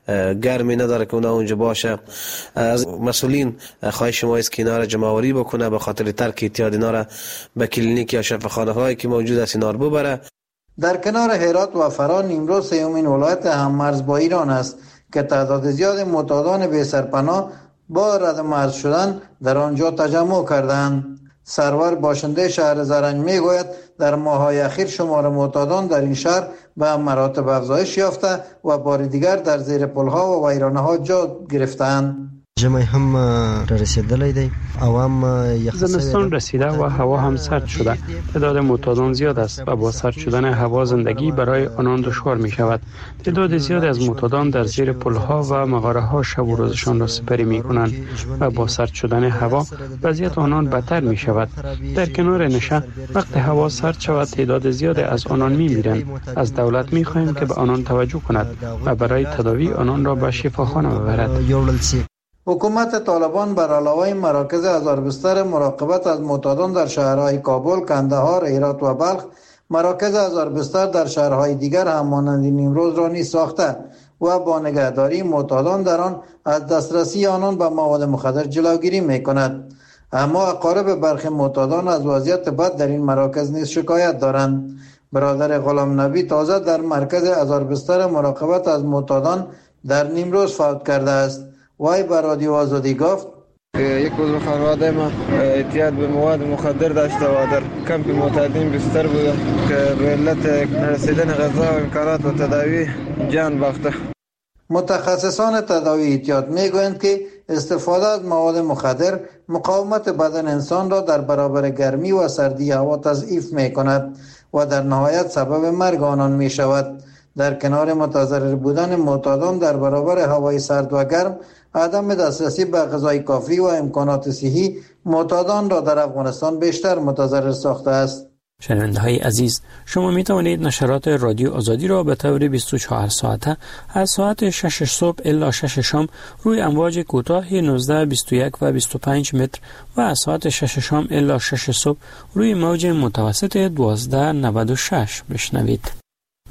گرمی نداره که اونا اونجا باشه. از مسئولین خواهش ما است که اینا را جمع‌آوری بکنه، به خاطر ترک اعتیاد اینا را به کلینیک یا شفاخانه هایی که موجود است اینا رو ببره. در کنار هرات و فرا، نیمروز سومین ولایت هم مرز با ایران است که تعداد زیاد معتادان بی سرپناه با رد مرز شدن در آنجا تجمع کردند. سرور باشنده شهر زرنج میگوید در ماه‌های اخیر شمار معتادان در این شهر به مراتب افزایش یافته و بار دیگر در زیر پل‌ها و ویرانه‌ها جا گرفتند. ژمی هم رسیدلی دی، عوام یخ زمستان رسیده و هوا هم سرد شده. تعداد معتادان زیاد است و با سرد شدن هوا زندگی برای آنان دشوار می شود. تعداد زیاد از معتادان در زیر پل‌ها و مغاره‌ها شب و روزشان را سپری می کنند و با سرد شدن هوا وضعیت آنان بدتر می شود. در کنار نشه، وقتی هوا سرد شود تعداد زیاد از آنان می میرند. از دولت می خواهیم که به آنان توجه کند و برای تداوی آنان را به شفاخانه ببرد. حکومت طالبان بر علاوه مراکز هزار بستر مراقبت از معتادان در شهرهای کابل، کندهار، هرات و بلخ، مراکز هزار بستر در شهرهای دیگر هم مانند نیمروز را نیز ساخته و با نگهداری معتادان در آن از دسترسی آنان به مواد مخدر جلوگیری می‌کند. اما اقارب برخی معتادان از وضعیت بد در این مراکز نیز شکایت دارند. برادر غلام نبی تازه در مرکز هزار بستر مراقبت از معتادان در نیمروز فوت کرده است. وای بر رادیو آزادی گفت یک عضو خانواده ما اعتیاد به مواد مخدر داشته و در کمپ معتادین بستر بوده که به علت نرسیدن غذا و امکانات و تداوی جان باخته. متخصصان تداوی اعتیاد میگویند که استفاده از مواد مخدر مقاومت بدن انسان را در برابر گرمی و سردی هوا تضعیف میکند و در نهایت سبب مرگ آنان میشود. در کنار متضرر بودن معتادان در برابر هوای سرد و گرم، عدم دسترسی به غذای کافی و امکانات صحی معتادان را در افغانستان بیشتر متضرر ساخته است. شنونده های عزیز، شما می توانید نشرات رادیو آزادی را به طور بیست و چهار ساعته از ساعت شش صبح الی شش شام روی امواج کوتاه نوزده، بیست و یک و بیست و پنج متر و از ساعت شش شام الی شش صبح روی موج متوسط دوازده نود و شش بشنوید.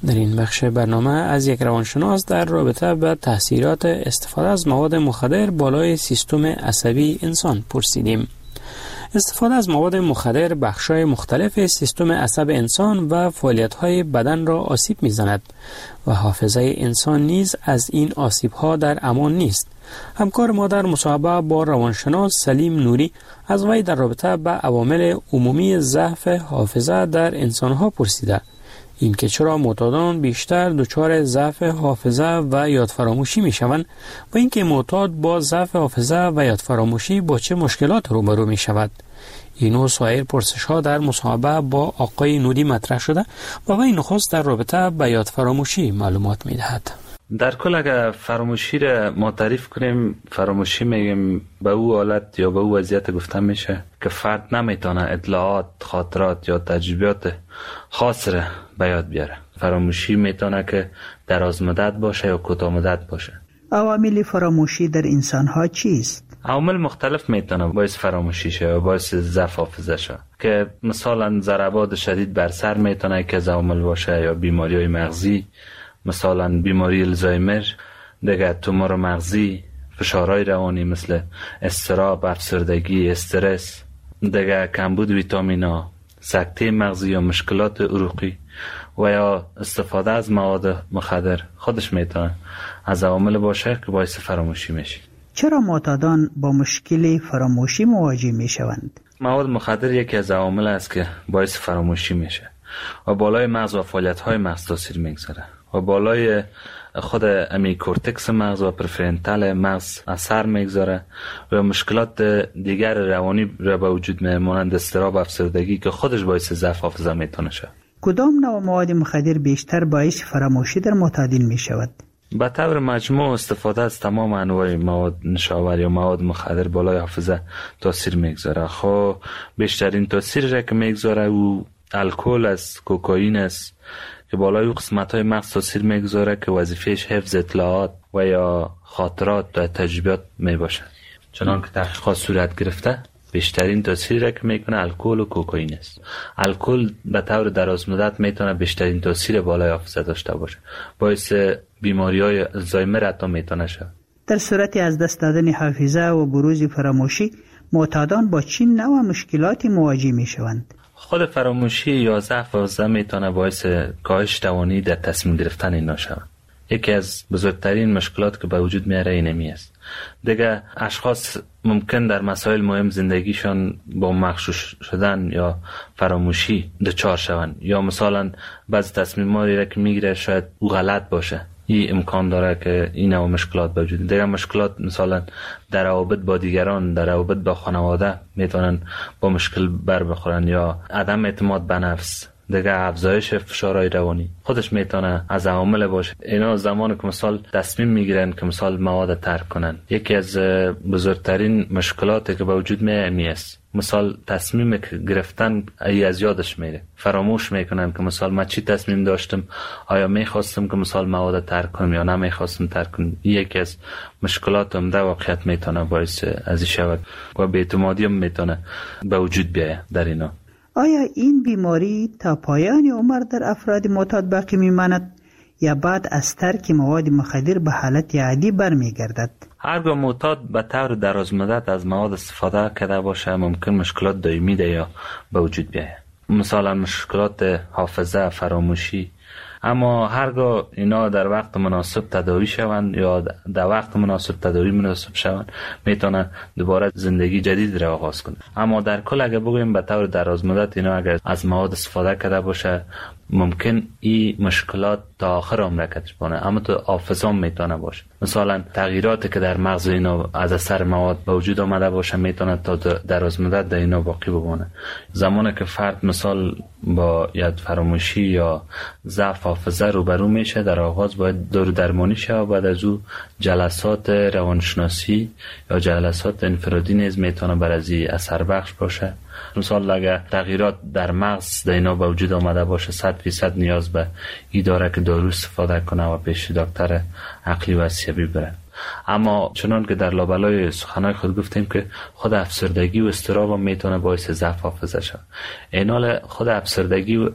در این بخش برنامه از یک روانشناس در رابطه با تاثیرات استفاده از مواد مخدر بالای سیستم عصبی انسان پرسیدیم. استفاده از مواد مخدر بخش‌های مختلف سیستم عصب انسان و فعالیت‌های بدن را آسیب می‌زند و حافظه انسان نیز از این آسیب‌ها در امان نیست. همکار ما در مصاحبه با روانشناس سلیم نوری از وی در رابطه با عوامل عمومی ضعف حافظه در انسان‌ها پرسیده. این که چرا معتادان بیشتر دچار ضعف حافظه و یادفراموشی میشوند و اینکه معتاد با ضعف حافظه و یادفراموشی با چه مشکلات روبرو می شود. این و سایر پرسش ها در مصاحبه با آقای نوری مطرح شده و وی نخست در رابطه با یادفراموشی معلومات می دهد. در کل اگر فراموشی را ما تعریف کنیم، فراموشی میگیم به او حالت یا به او وضعیت گفته میشه که فرد نمیتونه اطلاعات، خاطرات یا تجربیات خاص را به یاد بیاره. فراموشی میتونه که دراز مدت باشه یا کوتاه مدت باشه. عوامل فراموشی در انسان ها چیست؟ عوامل مختلف میتونه باعث فراموشی شه و باعث ضعف حافظه شه، که مثلا ضربات شدید بر سر میتونه که از عوامل باشه، یا بیماری های مغزی مثلا بیماری الزایمر، دیگه تومور مغزی، فشارهای روانی مثل اضطراب، افسردگی، استرس، دیگه کمبود ویتامینا، سکته مغزی یا مشکلات عروقی و یا استفاده از مواد مخدر خودش میتونه از عوامل باشه که باعث فراموشی میشه. چرا معتادان با مشکل فراموشی مواجه میشوند؟ مواد مخدر یکی از عوامل است که باعث فراموشی میشه و بالای مغز و فعالیت‌های مغز تاثیر میگذاره و بالای خود امی کورتکس مغز و پرفرنتال مغز اثر میگذاره و مشکلات دیگر روانی را به وجود میاره، مانند اضطراب، افسردگی که خودش باعث ضعف حافظه میتونه شه. کدام نوع مواد مخدر بیشتر باعث فراموشی در معتادین میشود؟ به طور مجموع استفاده از تمام انواع مواد نشاور یا مواد مخدر بالای حافظه تاثیر میگذاره. خب بیشترین تاثیر را که میگذاره او الکل است، کوکائین است که بالای او قسمت‌های مغز تاثیر میگذاره که وظیفهش حفظ اطلاعات و یا خاطرات و تجربیات میباشه. چنانکه تحقیقات صورت گرفته بیشترین تاثیر را که میکنه الکل و کوکائین است. الکل به طور دراز مدت میتونه بیشترین تاثیر بالای حافظه داشته باشه، باعث بیماری‌های الزایمر حتی میتونه شه. در صورت از دست دادن حافظه و بروز فراموشی معتادان با چه نوع مشکلاتی مواجه میشوند؟ خود فراموشی یا ضعف حافظه میتونه باعث کاهش توانایی در تصمیم گرفتن اینا شود. یکی از بزرگترین مشکلات که به وجود میاره اینمی است. دیگه اشخاص ممکن در مسائل مهم زندگیشان با مغشوش شدن یا فراموشی دچار شوند، یا مثلا بعضی تصمیماتی را که میگیره شاید او غلط باشه. این امکان داره که این نوع مشکلات به وجود. دیگه مشکلات مثلا در روابط با دیگران، در روابط با خانواده میتونن با مشکل بر بخورن، یا عدم اعتماد به نفس، دیگه افزایش فشارهای روانی خودش میتونه از عوامل باشه. اینا زمانی که مثلا تصمیم میگیرن که مثلا مواد ترک کنن، یکی از بزرگترین مشکلاتی که به وجود میاد است. مثال تصمیم گرفتن ای از یادش میره، فراموش میکنن که مثلا من چی تصمیم داشتم، آیا میخواستم که مثلا مواد ترک کنم یا نمیخواستم ترک کنم. یکی از مشکلات عمده واقعیت میتونه باعث از شود و بی‌اعتمادی هم میتونه به وجود بیاید در اینا. آیا این بیماری تا پایان عمر در افراد معتاد باقی میماند یا بعد از ترک مواد مخدر به حالت عادی برمیگردد؟ هرگاه معتاد به طور دراز مدت از مواد استفاده کرده باشه ممکن مشکلات دائمی ده یا به وجود بیاید، مثلا مشکلات حافظه، فراموشی. اما هرگاه اینا در وقت مناسب تداوی شوند یا در وقت مناسب تداوی مناسب شوند میتونن دوباره زندگی جدید را آغاز کنند. اما در کل اگر بگویم به طور دراز مدت اینا اگر از مواد استفاده کرده باشه ممکن این مشکلات تا آخر عمر کتش بانه، اما تو حافظه هم میتونه باشه. مثلا تغییراتی که در مغز اینا از اثر مواد به وجود آمده باشه میتونه تا دراز مدت در اینا باقی بمونه. زمانی که فرد مثال با یاد فراموشی یا ضعف حافظه روبرو میشه در آغاز باید دور درمانی شه و بعد از او جلسات روانشناسی یا جلسات انفرادی نیز میتونه بر از این اثر بخش باشه. مثال اگر تغییرات در مغز در اینا به وجود آمده باشه صد فیصد نیاز به این داره که دارو استفاده کنه و پیش دکتر عقلی و عصبی بره. اما چنان که در لابلای سخنهای خود گفتیم که خود افسردگی و اضطراب هم میتونه باعث ضعف حافظه شود. اینال خود افسردگی و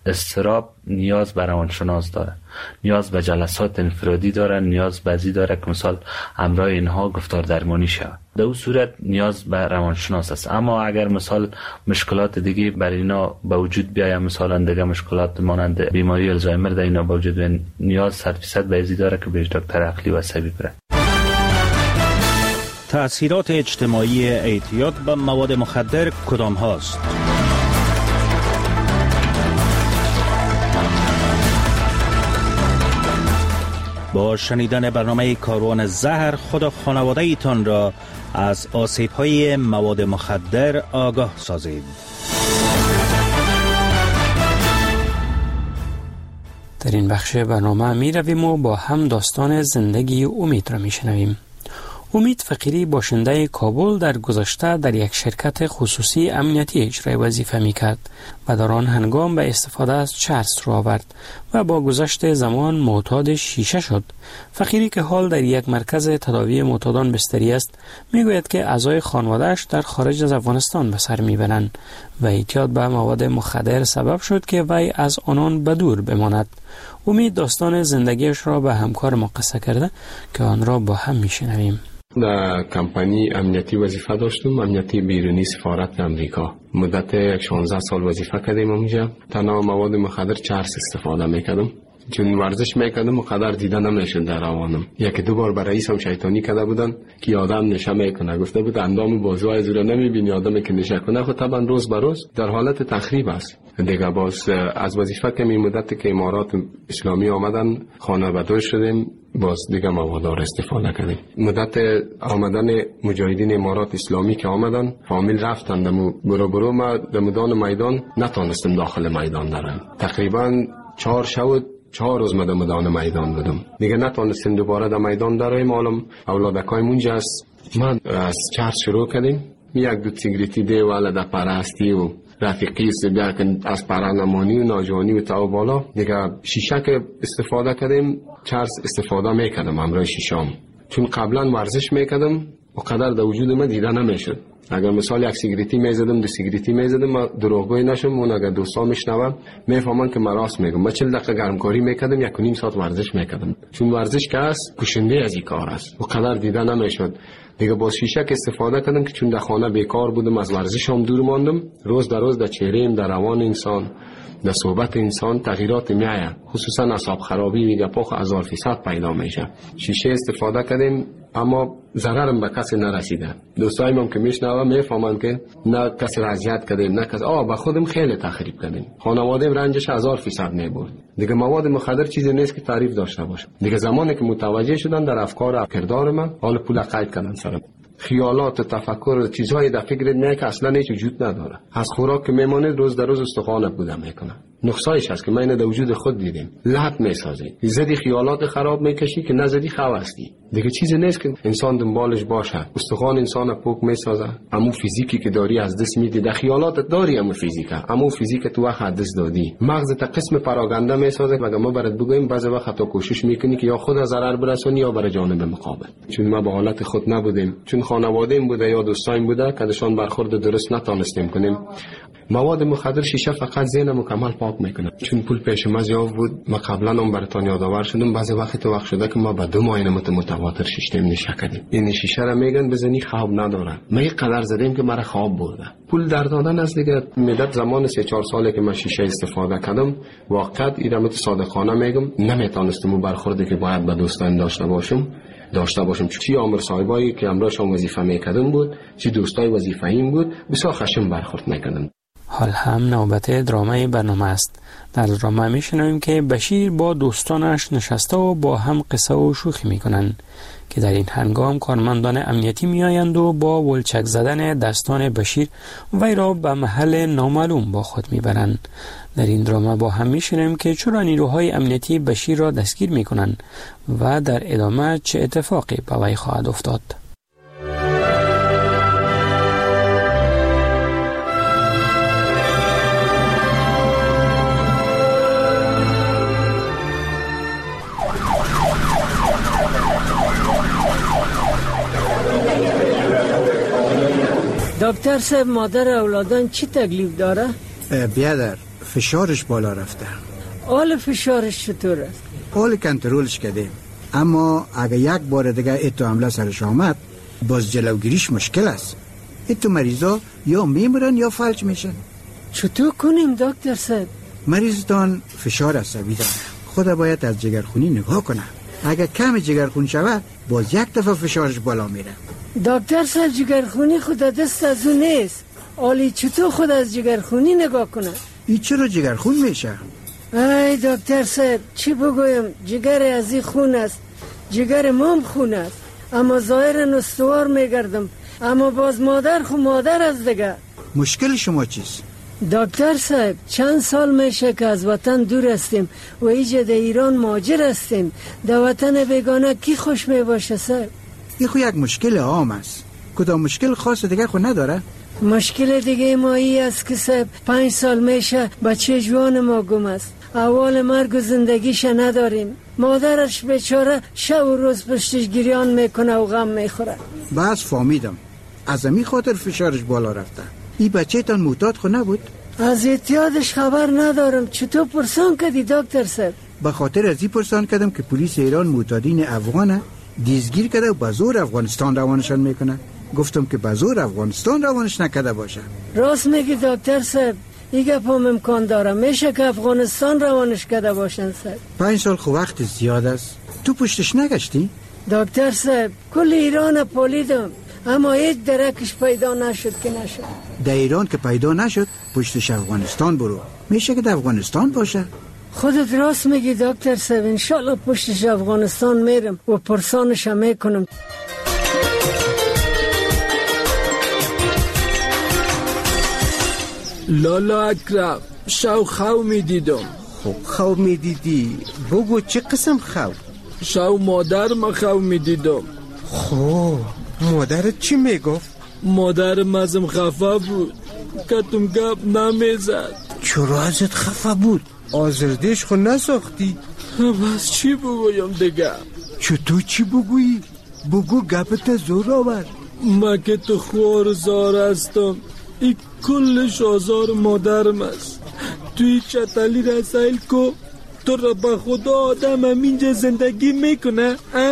اضطراب نیاز به روانشناس داره، نیاز به جلسات انفرادی داره، نیاز به ازی داره که مثال همراه اینها گفتار درمانی شود. در اون صورت نیاز به روانشناس است. اما اگر مثال مشکلات دیگه بر اینا به وجود بیاید، مثلا دیگه مشکلات مانند بیماری الزایمر در اینا به وجود بیاید، نیاز صد درصد به ازی داره که به دکتر عقلی و عصبی بره. تأثیرات اجتماعی اعتیاد به مواد مخدر کدام هاست؟ با شنیدن برنامه کاروان زهر خود و خانواده ایتان را از آسیب های مواد مخدر آگاه سازید. در این بخش برنامه می رویم و با هم داستان زندگی امید را می شنویم. امید فقیری باشنده کابل در گذشته در یک شرکت خصوصی امنیتی اجرای وظیفه میکرد و در آن هنگام به استفاده از چرس را آورد و با گذشت زمان معتاد شیشه شد. فقیری که حال در یک مرکز تداوی معتادان بستری است میگوید که اعضای خانواده‌اش در خارج از افغانستان به سر میبرند و اعتیاد به مواد مخدر سبب شد که وی از آنان به دور بماند. امید داستان زندگیش را به همکار ما قصه کرده که آن را با هم میشنویم. در کمپانی امنیتی وظیفه داشتم، امنیتی بیرونی سفارت امریکا. مدت شانزده سال وظیفه کردیم اونجا. تنها مواد مخدر چرس استفاده میکردم، چون ورزش میکردم و قدر دیده نمیشد در روانم. یکی دو بار برای رئیسم شیطانی کرده بودن که آدم نشه میکنه، گفته بود اندام بازوهای زورا نمیبینی آدمی که نشه کنه. خب طبعا روز به روز در حالت تخریب است. دیگه باز از وظیفه که می مدت که امارات اسلامی آمدن خانه بدر شدیم، باز دیگه مواد را استفاده کردیم. مدت آمدن مجاهدین امارات اسلامی که آمدن فامیل رفتن دمو برو برو ما دمدان میدان نتونستم داخل میدان درم. تقریبا چهار شب چهار روز مدام میدان میدان بودم، دیگه نتونستیم دوباره در میدان درایم. معلوم اولادکای مونجا است. من از چرس شروع کردیم، یک دو سیگریتی دی والا در پرستی و رفیقی است بیا که از پرانمانی و ناجوانی و تا بالا دیگه شیشه که استفاده کردیم چرس استفاده میکردم همراه شیشام، چون قبلا ورزش میکردم و قدر در وجود من دیده نمیشد. اگر مثال یک سیگریتی میزدم دو سیگریتی میزدم ما دروغگویی نشم، اون اگر دوستان میشنون میفهمن که من راست میگم. من چهل دقیقه گرمکاری میکردم، یک و نیم ساعت ورزش میکردم، چون ورزش که است کشنده از این کار است و قدر دیده نمیشد. دیگه با شیشه که استفاده کردم که چون در خانه بیکار بودم از ورزشم دور ماندم، روز در روز در چهره‌ام در روان انسان در صحبت انسان تغییرات میآید، خصوصا اعصاب خرابی میگه پخ هزار فیصد پیدا میشه. شیشه استفاده کردیم اما ضررم به کسی نرسیده. دوستایم هم که میشنوم میفهمن که نه کسی را اذیت کردیم نه کسی آ به خودم خیلی تخریب کردیم. خانواده‌ام رنجش هزار فیصد میبرد. دیگه مواد مخدر چیزی نیست که تعریف داشته باشه. دیگه زمانی که متوجه شدن در افکار و کردار من، حال پول قید کردن سرم. خیالات و تفکر چیزهای در فکرت نه که اصلا هیچ وجود نداره. از خوراک که میماند روز در روز استخوان بودم میکنه. نقصایش هست که ما اینو در وجود خود دیدیم. لحت میسازی، زدی خیالات خراب میکشی که نزدی خواستی. دیگه چیزی نیست که انسان دنبالش باشه. استخوان انسان پوک میسازه. امو فیزیکی که داری از دست میدی، در خیالات داری امو فیزیکه، امو فیزیک تو وقت دست دادی. مغزت قسم پراگنده میسازه. مگه ما برات بگویم بعضی وقت تو کوشش میکنی که یا خود ضرر برسونی یا برای جانب مقابل. چون ما به حالت خود نبودیم، چون خانواده‌ام بوده یا دوستایم بوده که دشان برخورد درست نتونستیم کنیم. مواد مخدر شیشه فقط ذهن مکمل پاک میکنه. چون پول پیش ما زیاد بود، ما قبلا هم براتون یادآور شدم بعضی وقت تو وقت شده که ما به دو ماه متواتر شیشه نشه کردیم. این شیشه را میگن بزنی خواب نداره. ما یک قدر زدیم که مرا خواب برده. پول در دادن از دیگه مدت زمان سه چهار ساله که من شیشه استفاده کردم، واقعا ایرامت صادقانه میگم نمیتونستم برخوردی که باید به دوستان داشته باشم داشته باشم. چی عمر صاحبایی که امروزشون وظیفه میکردم بود، چی دوستای وظیفه‌ایم بود، بسیار خشم برخورد میکردن. حال هم نوبت درامه برنامه است. در درامه میشنویم که بشیر با دوستانش نشسته و با هم قصه و شوخی میکنند که در این هنگام کارمندان امنیتی میآیند و با ولچک زدن دستان بشیر وی را به محل نامعلوم با خود میبرند. در این درامه با هم میشنویم که چرا نیروهای امنیتی بشیر را دستگیر میکنند و در ادامه چه اتفاقی به وی خواهد افتاد. دکتر صاحب مادر اولادان چی تکلیف داره؟ بیادر فشارش بالا رفته. حال فشارش چطور است؟ حال کنترلش کردیم، اما اگه یک بار دیگه ایتو حمله سرش آمد باز جلوگیریش مشکل است. ایتو مریضا یا میمرن یا فلج میشن. چطور کنیم دکتر صاحب؟ مریضتان فشار عصبی داره، خدا باید از جگرخونی نگاه کنه. اگه کم جگرخون شود باز یک دفعه فشارش بالا میره. دکتر صاحب جگرخونی خود دست از اون نیست. آلی چطور خود از جگرخونی نگاه کنه؟ ای چرا جگرخون میشه؟ ای دکتر صاحب چی بگویم، جگر از این خون است، جگر مام خون است، اما ظاهرا استوار میگردم، اما باز مادر خو مادر است دیگه. مشکل شما چیست؟ دکتر صاحب چند سال میشه که از وطن دور هستیم و ایجا در ایران مهاجر هستیم. در وطن بیگانه کی خوش میباشه صاحب؟ این خو یک مشکل عام است. کدام مشکل خاص دیگه خو نداره؟ مشکل دیگه ما ای است که صاحب پنج سال میشه بچه جوان ما گم است. اول مرگ و زندگیش نداریم. مادرش بیچاره شب و روز پشتش گریان میکنه و غم میخوره. بس فهمیدم، از امی خاطر فشارش بالا رفته. این بچه تان معتاد خو نبود؟ از اعتیادش خبر ندارم. چطور پرسان کردی دکتر صاحب؟ به خاطر از این پرسان کردم که پلیس ایران معتادین افغانه دیزگیر کرده و به زور افغانستان روانشان میکنه. گفتم که به زور افغانستان روانش نکرده باشه. راست میگی دکتر صاحب، این گپم امکان داره. میشه که افغانستان روانش کرده باشن صاحب. پنج سال خو وقت زیاد است. تو پشتش نگشتی؟ دکتر صاحب کل ایران پالیدم اما هیچ درکش پیدا نشد که نشد. در ایران که پیدا نشد پشتش افغانستان برو. میشه که در افغانستان باشه. خودت راست میگی دکتر صاحب، انشالله پشتش افغانستان میرم و پرسانش هم میکنم. لالا اکرم شو خو میدیدم. خب خو میدیدی، بگو چه قسم خو؟ شو مادر ما خو میدیدم. خب مادرت چی میگفت؟ مادر مزم خفه بود، کتم گپ نمیزد. چرا ازت خفه بود؟ آزردش خو نساختی؟ بس چی بگویم دیگه؟ چطور چی بگویی؟ بگو گپت زور آور. ما که تو خوار زار هستم، این کلش آزار مادرم است. توی چطلی رسایل کو تو را به خدا آدم همینجا زندگی میکنه؟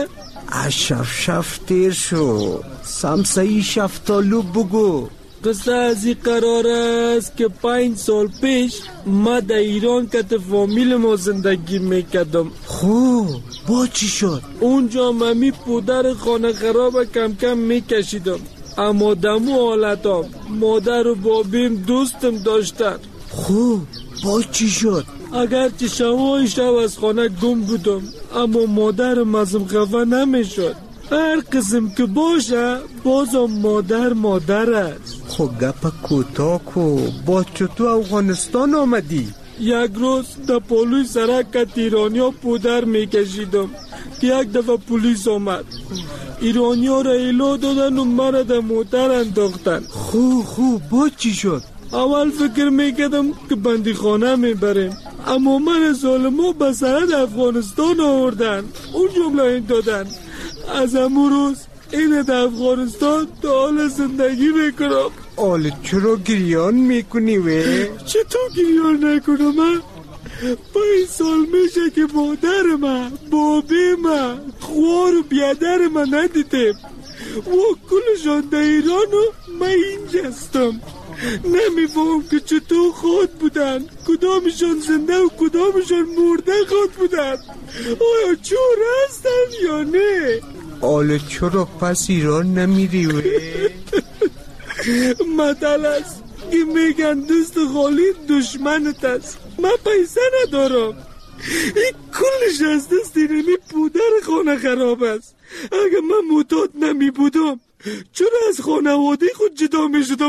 شف شف تیر شو، سمسایی شفتالو بگو. قصه از این قرار است که پنج سال پیش ما در ایران که فامیل ما زندگی میکردم. خوب با چی شد؟ اونجا ممی پودر خانه خراب کم کم میکشیدم، اما دمو حالتام مادر و بابیم دوستم داشتن. خوب با چی شد؟ اگرچه شبای شب از خانه گم بودم، اما مادرم ازم خفه نمیشد. هر قسم که باشه بازم مادر مادر است. خب گپ کوتاه کو، با چطور افغانستان آمدی؟ یک روز در پالوی سرک ایرانیا پودر میکشیدم که یک دفعه پلیس آمد. ایرانیا را ایلا دادن و مرا در موتر انداختن. خوب خوب با چی شد؟ اول فکر میکردم که بندی خانه میبریم، اما من ظالما به سرحد افغانستان آوردن. اون جمله این دادن از امو روز این در افغانستان تا حال زندگی میکنم. حالا چرا گریان میکنی وی؟ چطور گریان نکنم من؟ پنج سال میشه که مادر من، بابی من، خوار و بیادر من ندیدم و کلشان در ایران و من اینجا هستم. نمیفهم که چطور خود بودن، کدامشان زنده و کدامشان مرده خود بودن. آیا چور هستن یا نه؟ حالا چرا پس ایران نمیری وی؟ مطل است که میگن دوست خالی دشمنت است. من پیسه ندارم، این کلش از دست اینمی پودر خانه خراب است. اگر من معتاد نمی بودم چرا از خانواده خود جدا می شدم؟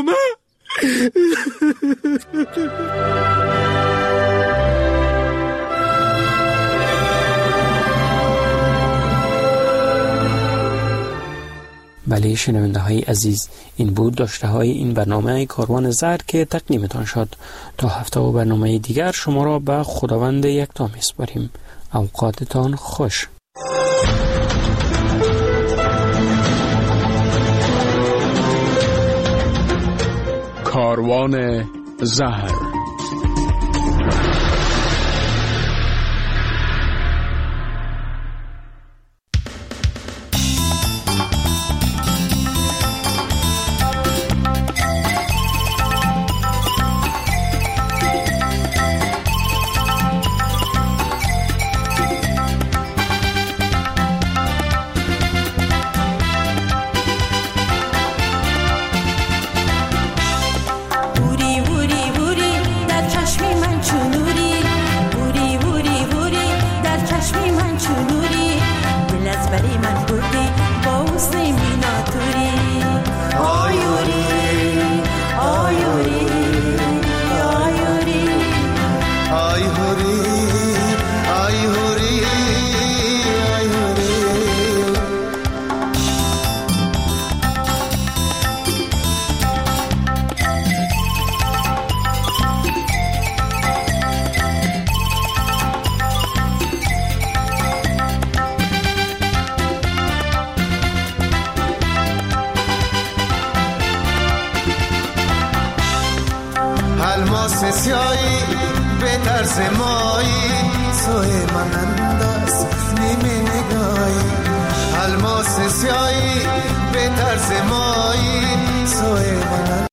بله شنونده های عزیز، این بود داشته های این برنامه کاروان زهر که تقدیمتان شد. تا هفته و برنامه دیگر شما را به خداوند یکتا میسپاریم. اوقاتتان خوش. کاروان زهر. الماس سیایی به طرز مایی سوی من انداز نیمه نگاهی الماس سیایی به طرز مایی سوی من